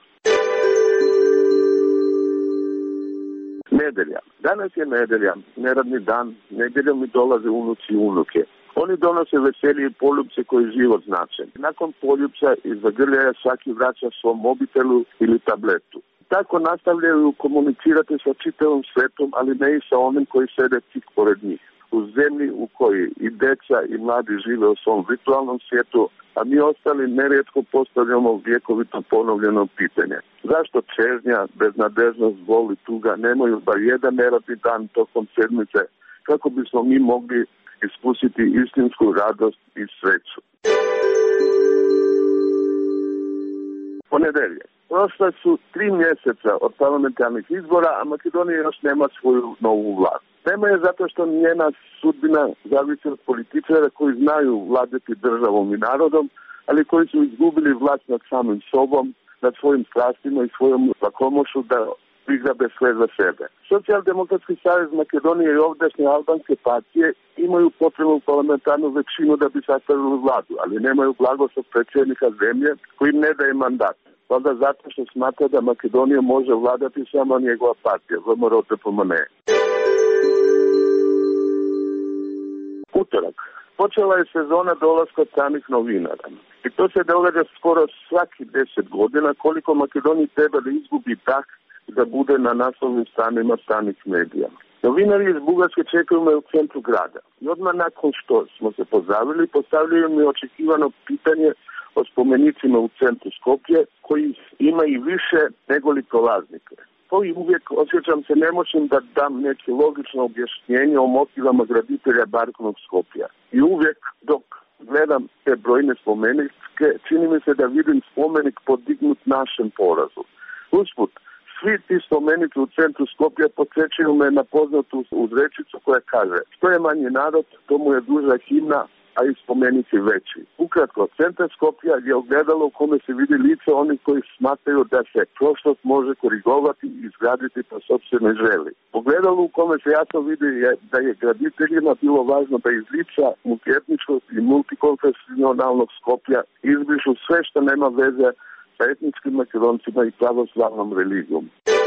Nedelja. Danas je nedelja, neradni dan, nedeljom mi dolaze unuci i unuke. Oni donose veselje i poljubce koji život znače. Nakon poljubca i zagrljaja svaki vraća svom mobitelu ili tabletu. Tako nastavljaju komunicirati sa čitavom svetom, ali ne i sa onim koji sede tik pored njih. U zemlji u kojoj i deca i mladi žive u svom virtualnom svijetu, a mi ostali nerijetko postavljamo vjekovito ponovljeno pitanje. Zašto čežnja, beznadežnost, bol i tuga nemaju bar jedan neradni dan tokom sedmice, kako bismo mi mogli iskusiti istinsku radost i sreću. Ponedeljak. Prošle su 3 mjeseca od parlamentarnih izbora, a Makedonija još nema svoju novu vlast. Nema je zato što njena sudbina zavisi od političara koji znaju vladati državom i narodom, ali koji su izgubili vlast nad samim sobom, nad svojim strastima i svojom lakomošću da prigrabe sve za sebe. Socijaldemokratski savez Makedonije i ovdašnje albanske partije imaju potrebnu parlamentarnu većinu da bi sastavili vladu, ali nemaju blagoslov predsjednika zemlje koji im ne daje mandat. Onda zato što smatra da Makedonija može vladati samo njegova partija, VMRO-TPMN. Utorak. Počela je sezona dolaska stranih novinara. I to se događa skoro svaki 10 godina, koliko Makedoniji treba da izgubi dah i da bude na naslovnim stranima stranih medija. Novinari iz Bugarske čekaju me u centru grada. I odmah nakon što smo se pozdravili, postavljaju mi očekivano pitanje o spomenicima u centru Skoplje, koji ima i više nego li prolaznike. To i uvijek osjećam se nemoćnim da dam neke logično objašnjenje o motivama graditelja barkovnog Skoplja. I uvijek dok gledam te brojne spomenike, čini mi se da vidim spomenik podignut našem porazu. Usput, svi ti spomenici u centru Skoplja podsjećaju me na poznatu uzrečicu koja kaže: što je manji narod, to mu je duža himna, a i spomenici veći. Ukratko, centar Skoplja je ogledalo u kome se vidi lice onih koji smatraju da se prošlost može korigovati i izgraditi po sopstvenoj želji. Ogledalo u kome se jasno vidi da je graditeljima bilo važno da iz lica multietničkog i multikonfesionalnog Skoplja izbrišu sve što nema veze sa etničkim Makedoncima i pravoslavnom religijom.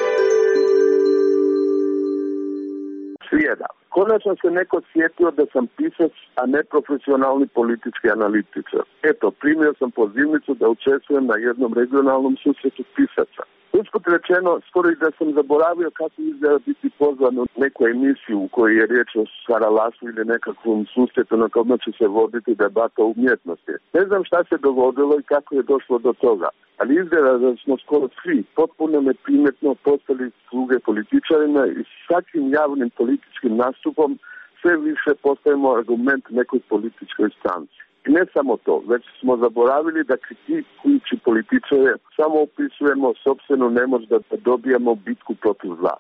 Srijeda. Konačno se neko sjetio da sam pisac, a ne profesionalni politički analitičar. Eto, primio sam pozivnicu da učestvujem na jednom regionalnom susretu pisaca. Usput rečeno, skoro i da sam zaboravio kako izgleda biti pozvan u neku emisiju u kojoj je riječ o saralasu ili nekakvom susretu na kome će se voditi debata o umjetnosti. Ne znam šta se dogodilo i kako je došlo do toga, ali izgleda da smo skoro svi potpuno neprimjetno postali sluge političarima i svakim javnim političkim nastupom sve više postajemo argument nekoj političkoj stranci. I ne samo to, već smo zaboravili da kritikujući političare samo opisujemo sopstvenu nemoć da dobijemo bitku protiv zla.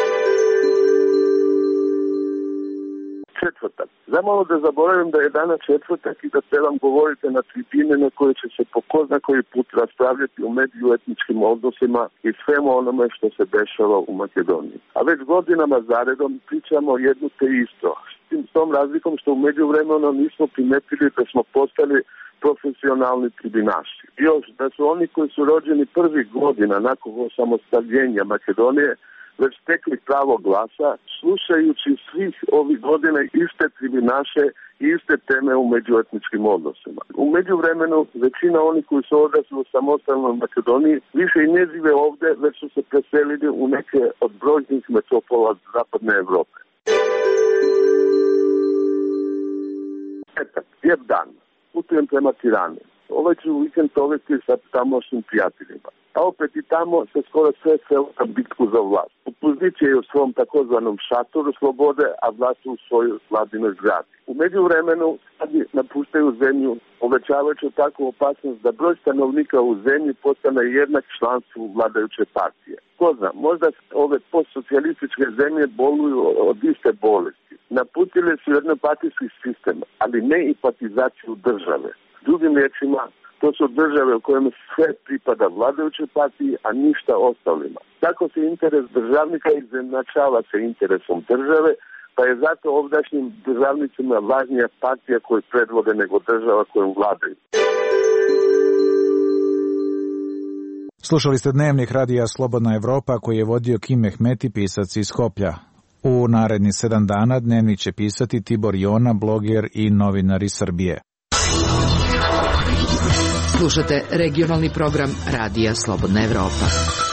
Četvrtak. Zamalo da zaboravim da je danas četvrtak i da trebam govoriti na tribine na koje će se po ko zna koji put raspravljati o međuetničkim odnosima i svemu onome što se dešava u Makedoniji. A već godinama zaredom pričamo jedno te isto. S tom razlikom što u međuvremenu nismo primetili da smo postali profesionalni tribinaši. Još da su oni koji su rođeni prvih godina nakon osamostaljenja Makedonije već stekli pravo glasa, slušajući svih ovih godina iste tribinaše i iste teme u međuetničkim odnosima. U međuvremenu većina onih koji su odrasli u samostalnoj Makedoniji više i ne žive ovdje, već su se preselili u neke od brojnih metropola zapadne Evrope. Petak, lijep dan. Putujem prema Tirani. Ovaj ću vikend provesti sa tamošnjim prijateljima. A opet i tamo se skoro sve na bitku za vlast. Opozicija je u svom takozvanom šatoru slobode, a vlast u svojoj vladinoj zgradi. U međuvremenu sad napuštaju zemlju, obećavajući takvu opasnost da broj stanovnika u zemlji postane jednak članstvu vladajuće partije. Ko zna, možda ove postsocijalističke zemlje boluju od iste bolesti. Naputile su jednopartijski sistem, ali ne i partizaciju države. Drugim riječima, to su države u kojima sve pripada vladajućoj partiji, a ništa ostalima. Tako se interes državnika izjednačava sa interesom države, pa je zato ovdašnjim državnicima važnija partija koju predvode nego država kojom vladaju. Slušali ste dnevnik radija Slobodna Evropa koji je vodio Kim Mehmeti, pisac iz Skoplja. U narednih 7 dana dnevnik će pisati Tibor Jona, bloger i novinar iz Srbije. Slušate regionalni program Radija Slobodna Evropa.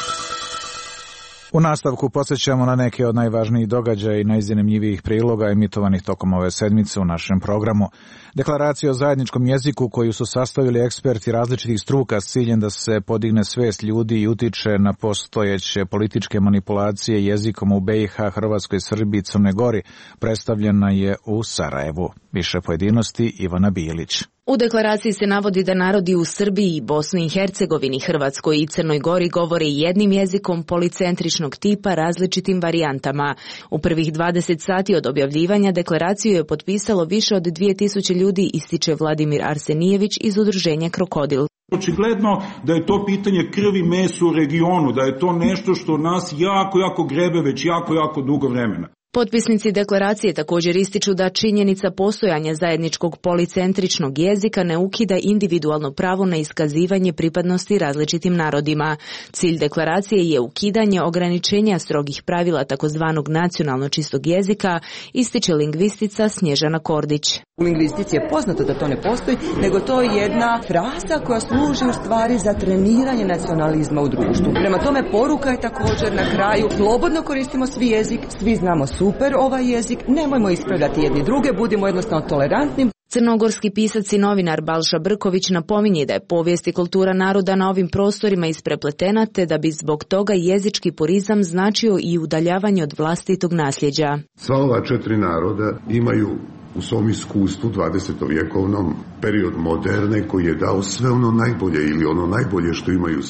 U nastavku podsjećamo na neke od najvažnijih događaja i najzanimljivijih priloga emitovanih tokom ove sedmice u našem programu. Deklaraciju o zajedničkom jeziku koju su sastavili eksperti različitih struka s ciljem da se podigne svest ljudi i utiče na postojeće političke manipulacije jezikom u BiH, Hrvatskoj, Srbiji i Crnoj Gori, predstavljena je u Sarajevu. Više pojedinosti Ivana Bilić. U deklaraciji se navodi da narodi u Srbiji, Bosni i Hercegovini, Hrvatskoj i Crnoj Gori govore jednim jezikom policentričnog tipa različitim varijantama. U prvih 20 sati od objavljivanja deklaraciju je potpisalo više od 2000 ljudi, ističe Vladimir Arsenijević iz udruženja Krokodil. Očigledno da je to pitanje krvi mesa u regionu, da je to nešto što nas jako grebe već jako dugo vremena. Potpisnici deklaracije također ističu da činjenica postojanja zajedničkog policentričnog jezika ne ukida individualno pravo na iskazivanje pripadnosti različitim narodima. Cilj deklaracije je ukidanje ograničenja strogih pravila takozvanog nacionalno čistog jezika, ističe lingvistica Snježana Kordić. U lingvistici je poznato da to ne postoji, nego to je jedna fraza koja služi u stvari za treniranje nacionalizma u društvu. Prema tome poruka je također na kraju: slobodno koristimo svi jezik, svi znamo super ovaj jezik, nemojmo ispravljati jedni druge, budimo jednostavno tolerantni. Crnogorski pisac i novinar Balša Brković napominje da je povijest i kultura naroda na ovim prostorima isprepletena, te da bi zbog toga jezički purizam značio i udaljavanje od vlastitog nasljeđa. Sva ova 4 naroda imaju u svom iskustvu 20-vjekovnom period moderne koji je dao sve ono najbolje ili ono najbolje što imaju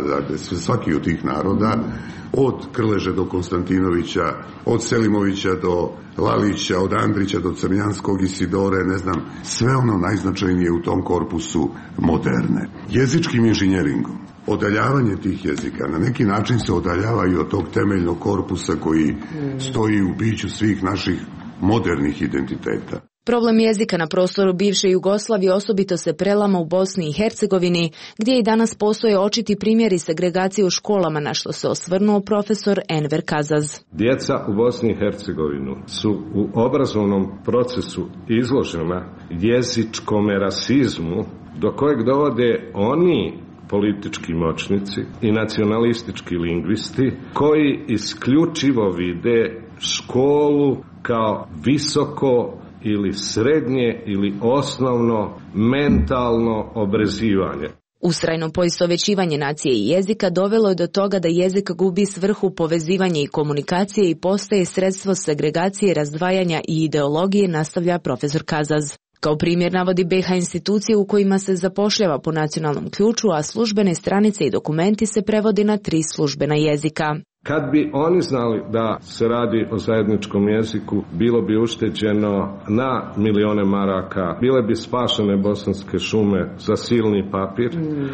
svaki od tih naroda, od Krleže do Konstantinovića, od Selimovića do Lalića, od Andrića do Crnjanskog, Isidore, ne znam, sve ono najznačajnije u tom korpusu moderne. Jezičkim inženjeringom, odaljavanje tih jezika na neki način se odaljavaju od tog temeljnog korpusa koji stoji u biću svih naših modernih identiteta. Problem jezika na prostoru bivše Jugoslavije osobito se prelama u Bosni i Hercegovini, gdje i danas postoje očiti primjeri segregacije u školama, na što se osvrnuo profesor Enver Kazaz. Djeca u Bosni i Hercegovini su u obrazovnom procesu izložena jezičkom rasizmu, do kojeg dovode oni politički moćnici i nacionalistički lingvisti koji isključivo vide školu kao visoko ili srednje ili osnovno mentalno obrazivanje. Ustrajno poistovjećivanje nacije i jezika dovelo je do toga da jezik gubi svrhu povezivanja i komunikacije i postaje sredstvo segregacije, razdvajanja i ideologije, nastavlja profesor Kazaz. Kao primjer navodi BiH institucije u kojima se zapošljava po nacionalnom ključu, a službene stranice i dokumenti se prevodi na 3 službena jezika. Kad bi oni znali da se radi o zajedničkom jeziku, bilo bi ušteđeno na milijone maraka, bile bi spašene bosanske šume za silni papir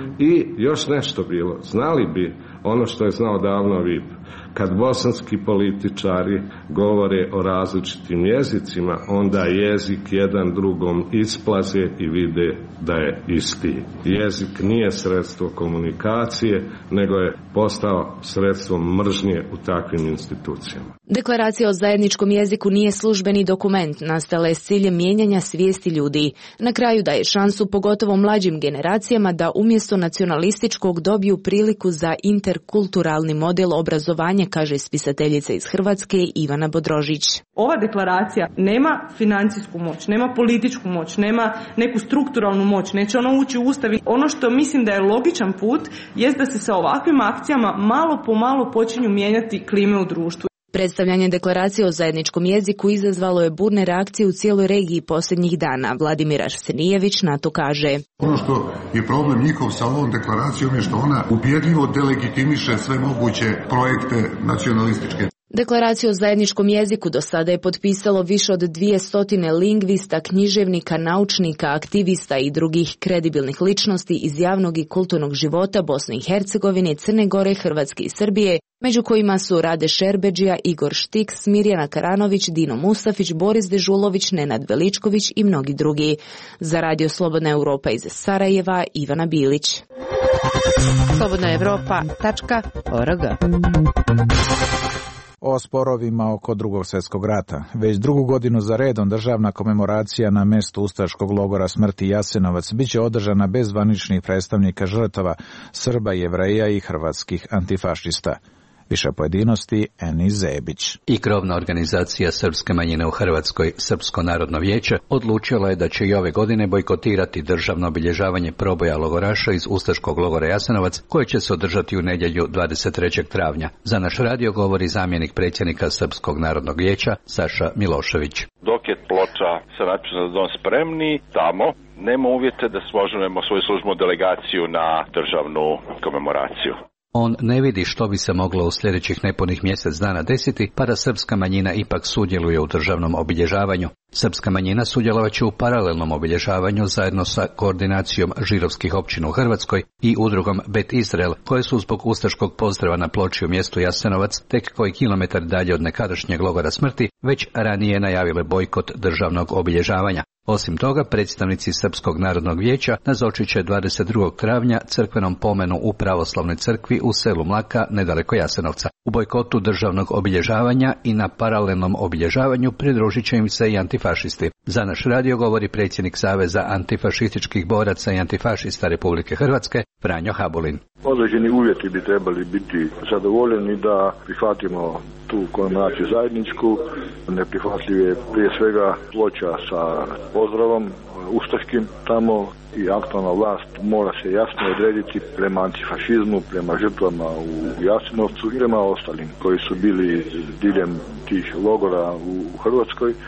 i još nešto bilo. Znali bi ono što je znao davno VIP. Kad bosanski političari govore o različitim jezicima, onda jezik jedan drugom isplaze i vide da je isti. Jezik nije sredstvo komunikacije, nego je postao sredstvo mržnje u takvim institucijama. Deklaracija o zajedničkom jeziku nije službeni dokument, nastala je s ciljem mijenjanja svijesti ljudi. Na kraju daje šansu pogotovo mlađim generacijama da umjesto nacionalističkog dobiju priliku za interkulturalni model obrazovanja, kaže spisateljica iz Hrvatske Ivana Bodrožić. Ova deklaracija nema financijsku moć, nema političku moć, nema neku strukturalnu moć, neće ono ući u Ustav. Ono što mislim da je logičan put jest da se sa ovakvim akcijama malo po malo počinju mijenjati klime u društvu. Predstavljanje deklaracije o zajedničkom jeziku izazvalo je burne reakcije u cijeloj regiji posljednjih dana. Vladimir Arsenijević na to kaže: Ono što je problem njihov sa ovom deklaracijom je što ona ubjedljivo delegitimiše sve moguće projekte nacionalističke. Deklaraciju o zajedničkom jeziku do sada je potpisalo više od 200 lingvista, književnika, naučnika, aktivista i drugih kredibilnih ličnosti iz javnog i kulturnog života Bosne i Hercegovine, Crne Gore, Hrvatske i Srbije, među kojima su Rade Šerbedžija, Igor Štiks, Mirjana Karanović, Dino Mustafić, Boris Dežulović, Nenad Veličković i mnogi drugi. Za Radio Slobodna Europa iz Sarajeva, Ivana Bilić. slobodnaevropa.org. O sporovima oko Drugog svjetskog rata. Već drugu godinu za redom državna komemoracija na mjestu ustaškog logora smrti Jasenovac biće održana bez zvaničnih predstavnika žrtava, Srba, Jevreja i hrvatskih antifašista. Više pojedinosti Eni Zebić. I krovna organizacija srpske manjine u Hrvatskoj, Srpsko narodno vijeće, odlučila je da će i ove godine bojkotirati državno obilježavanje proboja logoraša iz ustaškog logora Jasenovac, koje će se održati u nedjelju 23. travnja. Za naš radio govori zamjenik predsjednika Srpskog narodnog vijeća Saša Milošević. Dok je ploča sa natpisom "Za dom spremni", tamo nema uvjete da možemo svoju službenu delegaciju na državnu komemoraciju. On ne vidi što bi se moglo u sljedećih nepunih mjesec dana desiti, pa da srpska manjina ipak sudjeluje u državnom obilježavanju. Srpska manjina sudjelovat će u paralelnom obilježavanju zajedno sa koordinacijom židovskih općina u Hrvatskoj i udrugom Bet Izrael, koje su zbog ustaškog pozdrava na ploči u mjestu Jasenovac, tek koji kilometar dalje od nekadašnjeg logora smrti, već ranije najavile bojkot državnog obilježavanja. Osim toga, predstavnici Srpskog narodnog vijeća nazočit će 22. travnja crkvenom pomenu u pravoslavnoj crkvi u selu Mlaka, nedaleko Jasenovca. U bojkotu državnog obilježavanja i na paralelnom obilježavanju pridružit će im se i antifašisti. Za naš radio govori predsjednik Saveza antifašističkih boraca i antifašista Republike Hrvatske, Franjo Habulin. Određeni uvjeti bi trebali biti zadovoljeni da prihvatimo tu komemoraciju zajedničku. Neprihvatljiv je prije svega ploča sa pozdravom ustaškim tamo i aktualna vlast mora se jasno odrediti prema antifašizmu, prema žrtvama u Jasenovcu i prema ostalim koji su bili diljem tih logora u Hrvatskoj.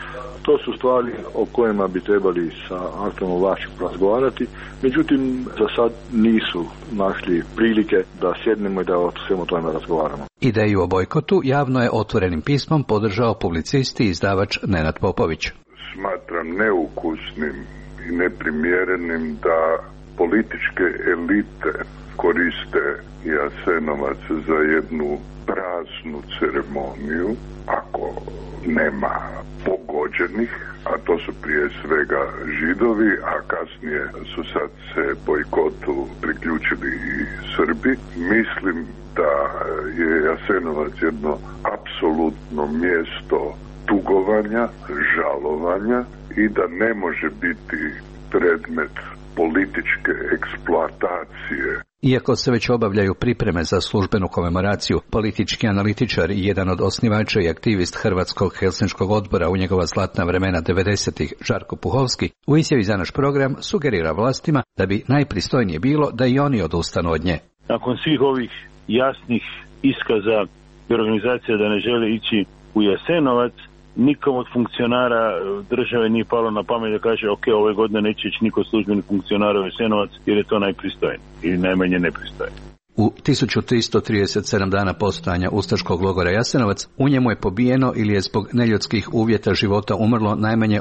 To su stvari o kojima bi trebali sa aktualnom vlašću razgovarati, međutim za sad nisu našli prilike da sjednemo i da o svemu tome razgovaramo. Ideju o bojkotu javno je otvorenim pismom podržao publicist i izdavač Nenad Popović. Smatram neukusnim i neprimjerenim da političke elite koriste Jasenovac za jednu praznu ceremoniju, ako nema pogođenih, a to su prije svega Židovi, a kasnije su sad se bojkotu priključili i Srbi. Mislim da je Jasenovac jedno apsolutno mjesto tugovanja, žalovanja i da ne može biti predmet političke eksploatacije. Iako se već obavljaju pripreme za službenu komemoraciju, politički analitičar i jedan od osnivača i aktivist Hrvatskog Helsinškog odbora u njegova zlatna vremena 90-ih, Žarko Puhovski, u izjavi za naš program sugerira vlastima da bi najpristojnije bilo da i oni odustanu od nje. Nakon svih ovih jasnih iskaza i organizacija da ne žele ići u Jasenovac, nikom od funkcionara države nije palo na pamet da kaže ok, ove godine neće ići niko službeni funkcionara u Jasenovac jer je to najpristojnije ili najmanje nepristojnije. U 1337 dana postojanja ustaškog logora Jasenovac u njemu je pobijeno ili je zbog neljudskih uvjeta života umrlo najmanje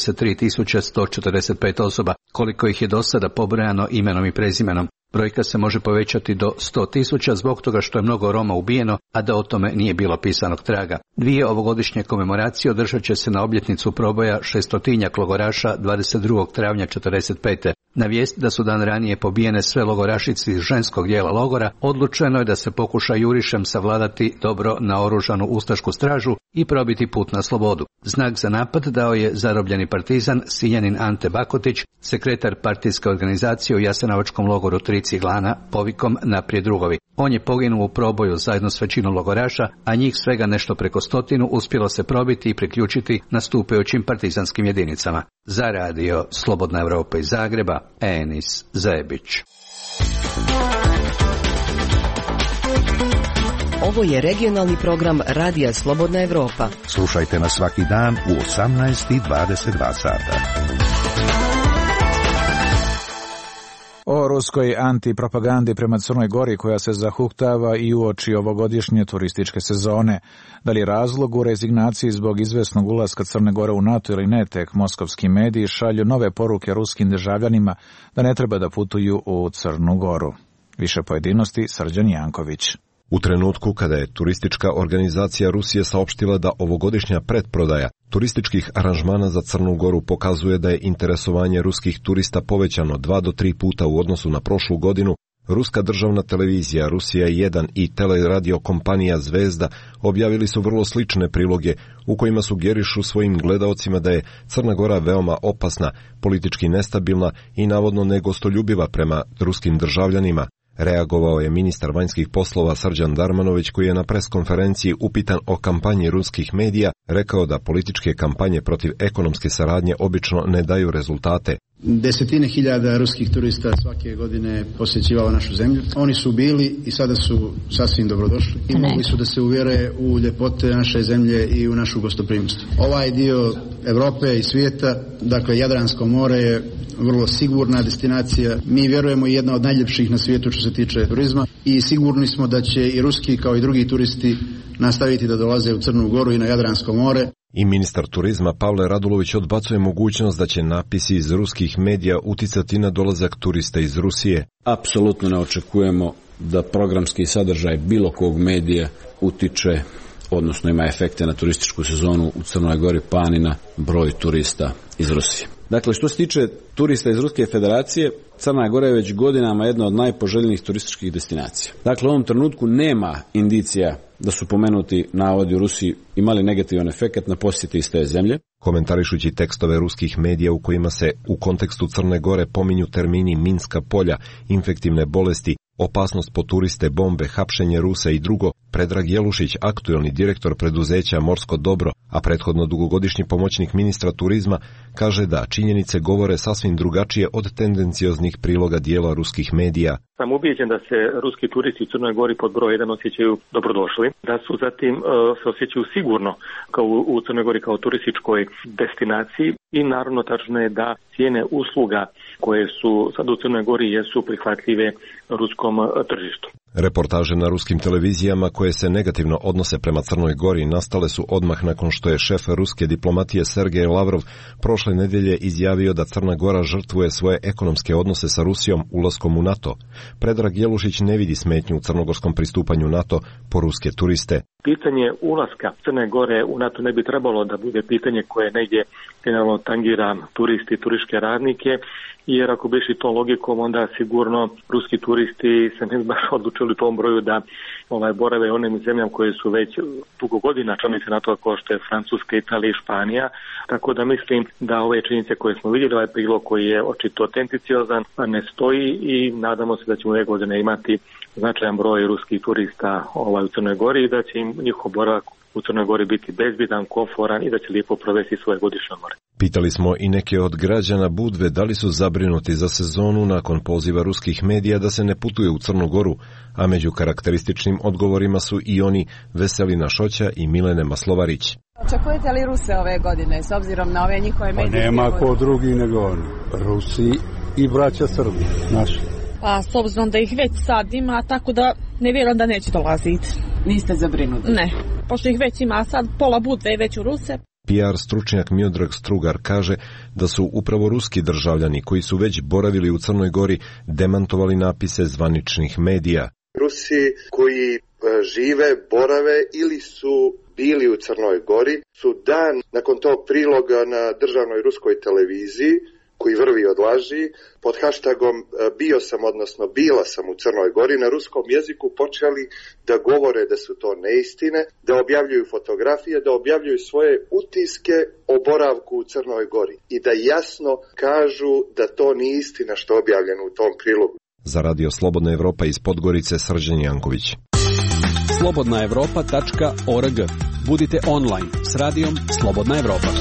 83.145 osoba, koliko ih je do sada pobrojano imenom i prezimenom. Brojka se može povećati do 100.000 zbog toga što je mnogo Roma ubijeno, a da o tome nije bilo pisanog traga. 2 ovogodišnje komemoracije održat će se na obljetnicu proboja 600-tinjak logoraša 22. travnja 1945. Na vijest da su dan ranije pobijene sve logorašice iz ženskog dijela logora, odlučeno je da se pokuša jurišem savladati dobro naoružanu ustašku stražu i probiti put na slobodu. Znak za napad dao je zarobljeni partizan Sinjanin Ante Bakotić, sekretar partijske organizacije u Jasenovačkom logoru Tri Ciglana, povikom Naprijed drugovi. On je poginuo u proboju zajedno s većinom logoraša, a njih svega nešto preko 100 uspjelo se probiti i priključiti nastupajućim partizanskim jedinicama. Za radio Slobodna Evropa iz Zagreba, Enis Zebić. Ovo je regionalni program Radija Slobodna Evropa. Slušajte nas svaki dan u 18:22 sata. O ruskoj antipropagandi prema Crnoj Gori koja se zahuktava i uoči ovogodišnje turističke sezone. Da li je razlog u rezignaciji zbog izvesnog ulaska Crne Gore u NATO ili ne, tek moskovski mediji šalju nove poruke ruskim državljanima da ne treba da putuju u Crnu Goru. Više pojedinosti Srđan Janković. U trenutku kada je turistička organizacija Rusije saopštila da ovogodišnja pretprodaja turističkih aranžmana za Crnu Goru pokazuje da je interesovanje ruskih turista povećano 2 do 3 puta u odnosu na prošlu godinu, ruska državna televizija Rusija 1 i teleradio kompanija Zvezda objavili su vrlo slične priloge u kojima sugerišu svojim gledaocima da je Crna Gora veoma opasna, politički nestabilna i navodno negostoljubiva prema ruskim državljanima. Reagovao je ministar vanjskih poslova Srđan Darmanović, koji je na preskonferenciji upitan o kampanji ruskih medija rekao da političke kampanje protiv ekonomske saradnje obično ne daju rezultate. Desetine hiljada ruskih turista svake godine posjećivalo našu zemlju. Oni su bili i sada su sasvim dobrodošli i mogli su da se uvjere u ljepote naše zemlje i u našu gostoprimnost. Ovaj dio Evrope i svijeta, dakle Jadransko more, je vrlo sigurna destinacija. Mi vjerujemo i jedna od najljepših na svijetu što se tiče turizma i sigurni smo da će i ruski kao i drugi turisti nastaviti da dolaze u Crnu Goru i na Jadransko more. I ministar turizma Pavle Radulović odbacuje mogućnost da će napisi iz ruskih medija uticati na dolazak turista iz Rusije. Apsolutno ne očekujemo da programski sadržaj bilo kog medija utiče, odnosno ima efekte na turističku sezonu u Crnoj Gori, pa ni na broj turista iz Rusije. Dakle, što se tiče turista iz Ruske federacije, Crna Gora je već godinama jedna od najpoželjnijih turističkih destinacija. Dakle, u ovom trenutku nema indicija da su pomenuti navodi u Rusiji imali negativan efekt na posjete iz te zemlje. Komentarišući tekstove ruskih medija u kojima se u kontekstu Crne Gore pominju termini minska polja, infektivne bolesti, opasnost po turiste, bombe, hapšenje Rusa i drugo, Predrag Jelušić, aktuelni direktor preduzeća Morsko dobro, a prethodno dugogodišnji pomoćnik ministra turizma kaže da činjenice govore sasvim drugačije od tendencioznih priloga dijela ruskih medija. Sam ubijeđen da se ruski turisti u Crnoj Gori pod broj 1 osjećaju dobrodošli, da su zatim se osjećaju sigurno kao u Crnoj Gori kao turističkoj destinaciji i naravno tačno je da cijene usluga koje su sad u Crnoj Gori jesu prihvatljive ruskom tržištu. Reportaže na ruskim televizijama koje se negativno odnose prema Crnoj Gori nastale su odmah nakon što je šef ruske diplomatije Sergej Lavrov prošle nedelje izjavio da Crna Gora žrtvuje svoje ekonomske odnose sa Rusijom ulaskom u NATO. Predrag Jelušić ne vidi smetnju u crnogorskom pristupanju NATO po ruske turiste. Pitanje ulaska Crne Gore u NATO ne bi trebalo da bude pitanje koje negdje generalno tangira turisti i turističke radnike, jer ako bi išli tom logikom, onda sigurno ruski turisti se ne bi baš odlučili tom broju da borave onim zemljama koje su već dugo godina članice NATO kao što je Francuska, Italija i Španija. Tako da mislim da ove činjenice koje smo vidjeli, ovaj prilog koji je očito autenticiozan, ne stoji i nadamo se da ćemo ove godine imati značajan broj ruskih turista u Crnoj Gori i da će im njihov boravak u Crnoj Gori biti bezbidan, komforan i da će lijepo provesti svoje godišnje odmore. Pitali smo i neke od građana Budve da li su zabrinuti za sezonu nakon poziva ruskih medija da se ne putuje u Crnu Goru, a među karakterističnim odgovorima su i oni Veselina Šoća i Milene Maslovarić. Očekujete li Ruse ove godine s obzirom na ove njihove medije? Pa nema ko drugi nego oni, Rusi i braća Srbi, naši. Pa s obzirom da ih već sad ima, tako da ne vjerujem da neće dolaziti. Niste zabrinuti? Ne, pošto ih već ima sad, pola Budve već u Ruse. PR stručnjak Miodrag Strugar kaže da su upravo ruski državljani koji su već boravili u Crnoj Gori demantovali napise zvaničnih medija. Rusi koji žive, borave ili su bili u Crnoj Gori su dan nakon tog priloga na državnoj ruskoj televiziji koji vrvi od laži, pod hashtagom bio sam, odnosno bila sam u Crnoj Gori, na ruskom jeziku počeli da govore da su to neistine, da objavljuju fotografije, da objavljuju svoje utiske o boravku u Crnoj Gori i da jasno kažu da to nije istina što je objavljeno u tom prilogu. Za Radio Slobodna Evropa iz Podgorice, Srđan Janković. slobodnaevropa.org. Budite online s radijom Slobodna Evropa.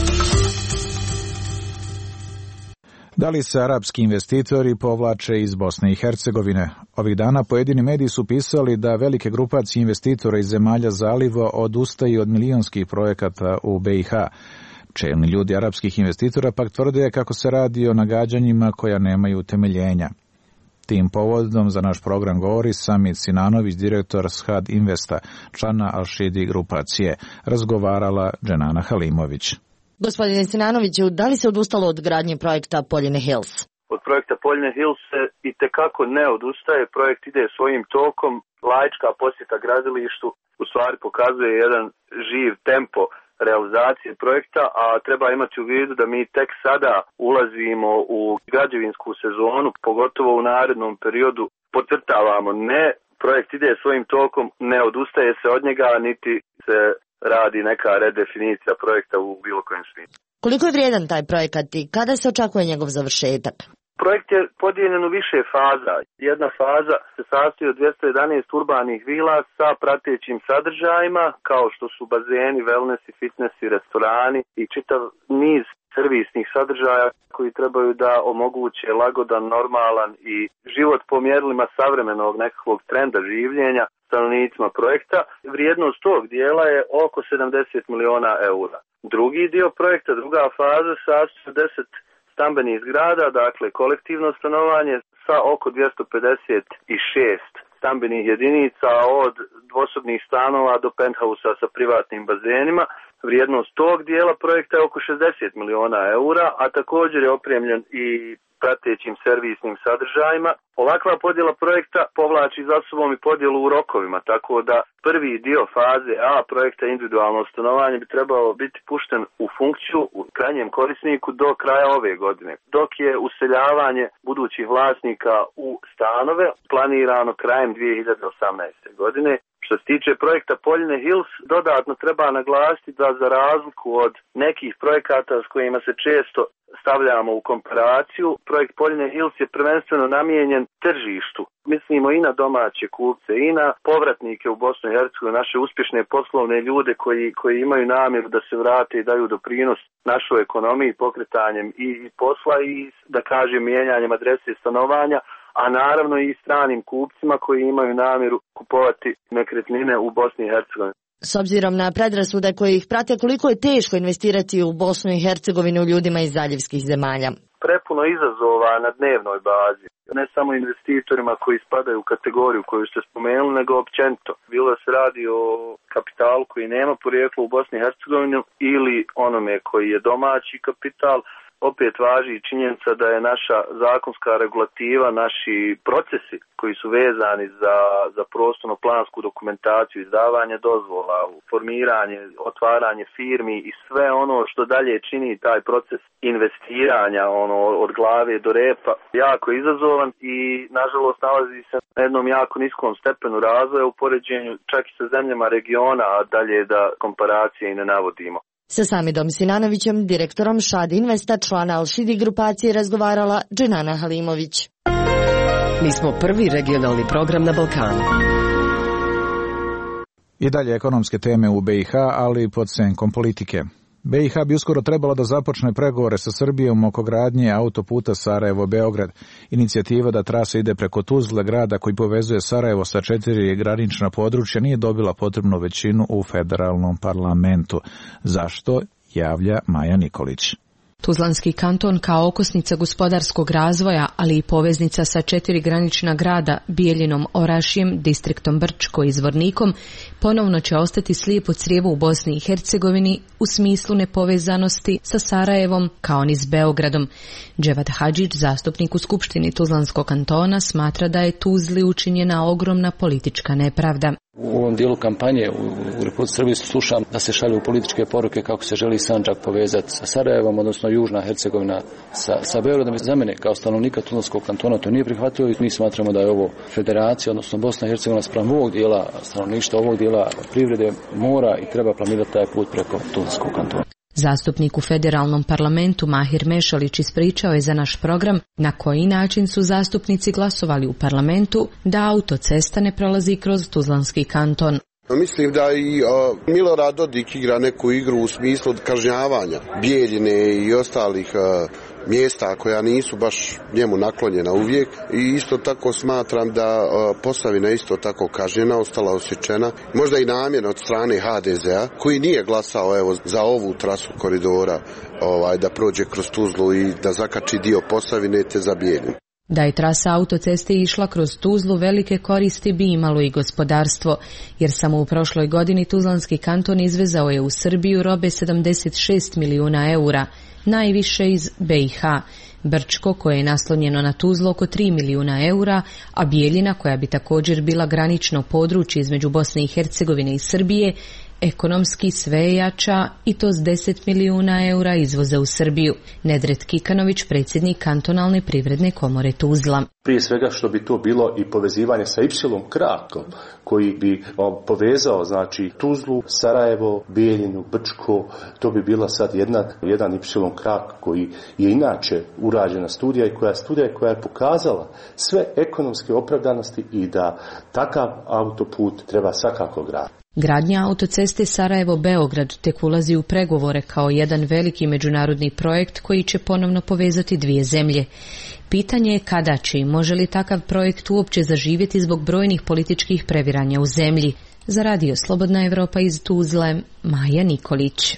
Da li se arapski investitori povlače iz Bosne i Hercegovine? Ovih dana pojedini mediji su pisali da velike grupacije investitora iz zemalja zaliva odustaju od milionskih projekata u BiH. Čelni ljudi arapskih investitora pak tvrde kako se radi o nagađanjima koja nemaju utemeljenja. Tim povodom za naš program govori Samit Sinanović, direktor Shad Investa, člana Al-Shidi grupacije. Razgovarala Dženana Halimović. Gospodine Sinanoviću, da li se odustalo od gradnje projekta Poljine Hills? Od projekta Poljine Hills se i tekako ne odustaje, projekt ide svojim tokom, laička posjeta gradilištu u stvari pokazuje jedan živ tempo realizacije projekta, a treba imati u vidu da mi tek sada ulazimo u građevinsku sezonu, pogotovo u narednom periodu. Podcrtavamo, ne, projekt ide svojim tokom, ne odustaje se od njega, niti se radi neka redefinicija projekta u bilo kojem smislu. Koliko je vrijedan taj projekat i kada se očekuje njegov završetak? Projekt je podijeljen u više faza. Jedna faza se sastoji od 211 urbanih vila sa pratećim sadržajima, kao što su bazeni, wellness i fitness i restorani i čitav niz servisnih sadržaja koji trebaju da omoguće lagodan, normalan i život po mjerilima savremenog nekakvog trenda življenja stanovnicima projekta. Vrijednost tog dijela je oko 70 miliona eura. Drugi dio projekta, druga faza, sastoji od 10 stambenih zgrada, dakle kolektivno stanovanje sa oko 256 stambenih jedinica od dvosobnih stanova do penthausa sa privatnim bazenima. Vrijednost tog dijela projekta je oko 60 miliona eura, a također je opremljen i pratećim servisnim sadržajima. Ovakva podjela projekta povlači za sobom i podjelu u rokovima, tako da prvi dio faze A projekta individualno stanovanje bi trebalo biti pušten u funkciju u krajnjem korisniku do kraja ove godine, dok je useljavanje budućih vlasnika u stanove planirano krajem 2018. godine. Što Što se tiče projekta Poljine Hills, dodatno treba naglasiti da za razliku od nekih projekata s kojima se često stavljamo u komparaciju, projekt Poljine Hills je prvenstveno namijenjen tržištu. Mislimo i na domaće kupce i na povratnike u Bosnu i Hercegovinu, naše uspješne poslovne ljude koji imaju namjeru da se vrate i daju doprinos našoj ekonomiji pokretanjem i posla i, da kažem, mijenjanjem adrese stanovanja, a naravno i stranim kupcima koji imaju namjeru kupovati nekretnine u Bosni i Hercegovini. S obzirom na predrasude koje ih prate, koliko je teško investirati u Bosnu i Hercegovinu ljudima iz zaljevskih zemalja? Prepuno izazova na dnevnoj bazi. Ne samo investitorima koji spadaju u kategoriju koju ste spomenuli, nego općenito. Bilo se radi o kapitalu koji nema porijeklo u Bosni i Hercegovini ili onome koji je domaći kapital. Opet važi činjenica da je naša zakonska regulativa, naši procesi koji su vezani za prostorno-plansku dokumentaciju, izdavanje dozvola, formiranje, otvaranje firmi i sve ono što dalje čini taj proces investiranja od glave do repa jako izazovan i nažalost nalazi se na jednom jako niskom stepenu razvoja u poređenju čak i sa zemljama regiona, a dalje da komparacije i ne navodimo. Sa Samidom Sinanovićem, direktorom Šad Investa, člana Al-Šidi grupacije, razgovarala Dženana Halimović. Mi smo prvi regionalni program na Balkanu. I dalje ekonomske teme u BiH, ali pod senkom politike. BiH bi uskoro trebala da započne pregovore sa Srbijom oko gradnje autoputa Sarajevo-Beograd. Inicijativa da trasa ide preko Tuzle, grada koji povezuje Sarajevo sa 4 granična područja, nije dobila potrebnu većinu u federalnom parlamentu. Zašto? Javlja Maja Nikolić. Tuzlanski kanton kao okosnica gospodarskog razvoja, ali i poveznica sa 4 granična grada, Bijeljinom, Orašjem, distriktom Brčko i Zvornikom, ponovno će ostati slijepo crijevo u Bosni i Hercegovini u smislu nepovezanosti sa Sarajevom kao ni s Beogradom. Dževad Hadžić, zastupnik u Skupštini Tuzlanskog kantona, smatra da je Tuzli učinjena ogromna politička nepravda. U ovom dijelu kampanje u Republici Srbiji slušam da se šalju političke poruke kako se želi Sandžak povezati sa Sarajevom, odnosno Južna Hercegovina sa Beogradom. Za mene kao stanovnika Tuzlanskog kantona to nije prihvatljivo i mi smatramo da je ovo federacija, odnosno Bosna i Hercegovina spram ovog dijela stanovništva, ovog dijela privrede mora i treba planirati taj put preko Tuzlanskog kantona. Zastupnik u federalnom parlamentu Mahir Mešalić ispričao je za naš program na koji način su zastupnici glasovali u parlamentu da autocesta ne prolazi kroz Tuzlanski kanton. Mislim da i Milorad Dodik igra neku igru u smislu kažnjavanja Bijeljine i ostalih mjesta koja nisu baš njemu naklonjena uvijek i isto tako smatram da Posavina isto tako kažnjena, ostala osjećena, možda i namjerno od strane HDZ-a koji nije glasao za ovu trasu koridora da prođe kroz Tuzlu i da zakači dio Posavine te za Bijeljinu. Da je trasa autoceste išla kroz Tuzlu, velike koristi bi imalo i gospodarstvo, jer samo u prošloj godini Tuzlanski kanton izvezao je u Srbiju robe 76 milijuna eura, najviše iz BiH. Brčko, koje je naslonjeno na Tuzlu, oko 3 milijuna eura, a Bijeljina, koja bi također bila granično područje između Bosne i Hercegovine i Srbije, ekonomski sve jača i to s 10 milijuna eura izvoza u Srbiju. Nedret Kikanović, predsjednik kantonalne privredne komore Tuzla. Prije svega što bi to bilo i povezivanje sa Y krakom koji bi povezao znači Tuzlu, Sarajevo, Bijeljinu, Brčko, to bi bila sad jedan Y krak koji je inače urađena studija i koja je pokazala sve ekonomske opravdanosti i da takav autoput treba svakako graditi. Gradnja autoceste Sarajevo-Beograd tek ulazi u pregovore kao jedan veliki međunarodni projekt koji će ponovno povezati dvije zemlje. Pitanje je kada će i može li takav projekt uopće zaživjeti zbog brojnih političkih previranja u zemlji. Za Radio Slobodna Evropa iz Tuzle, Maja Nikolić.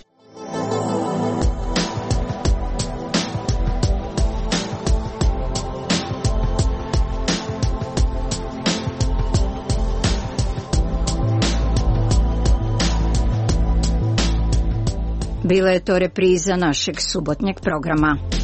Bila je to repriza našeg subotnjeg programa.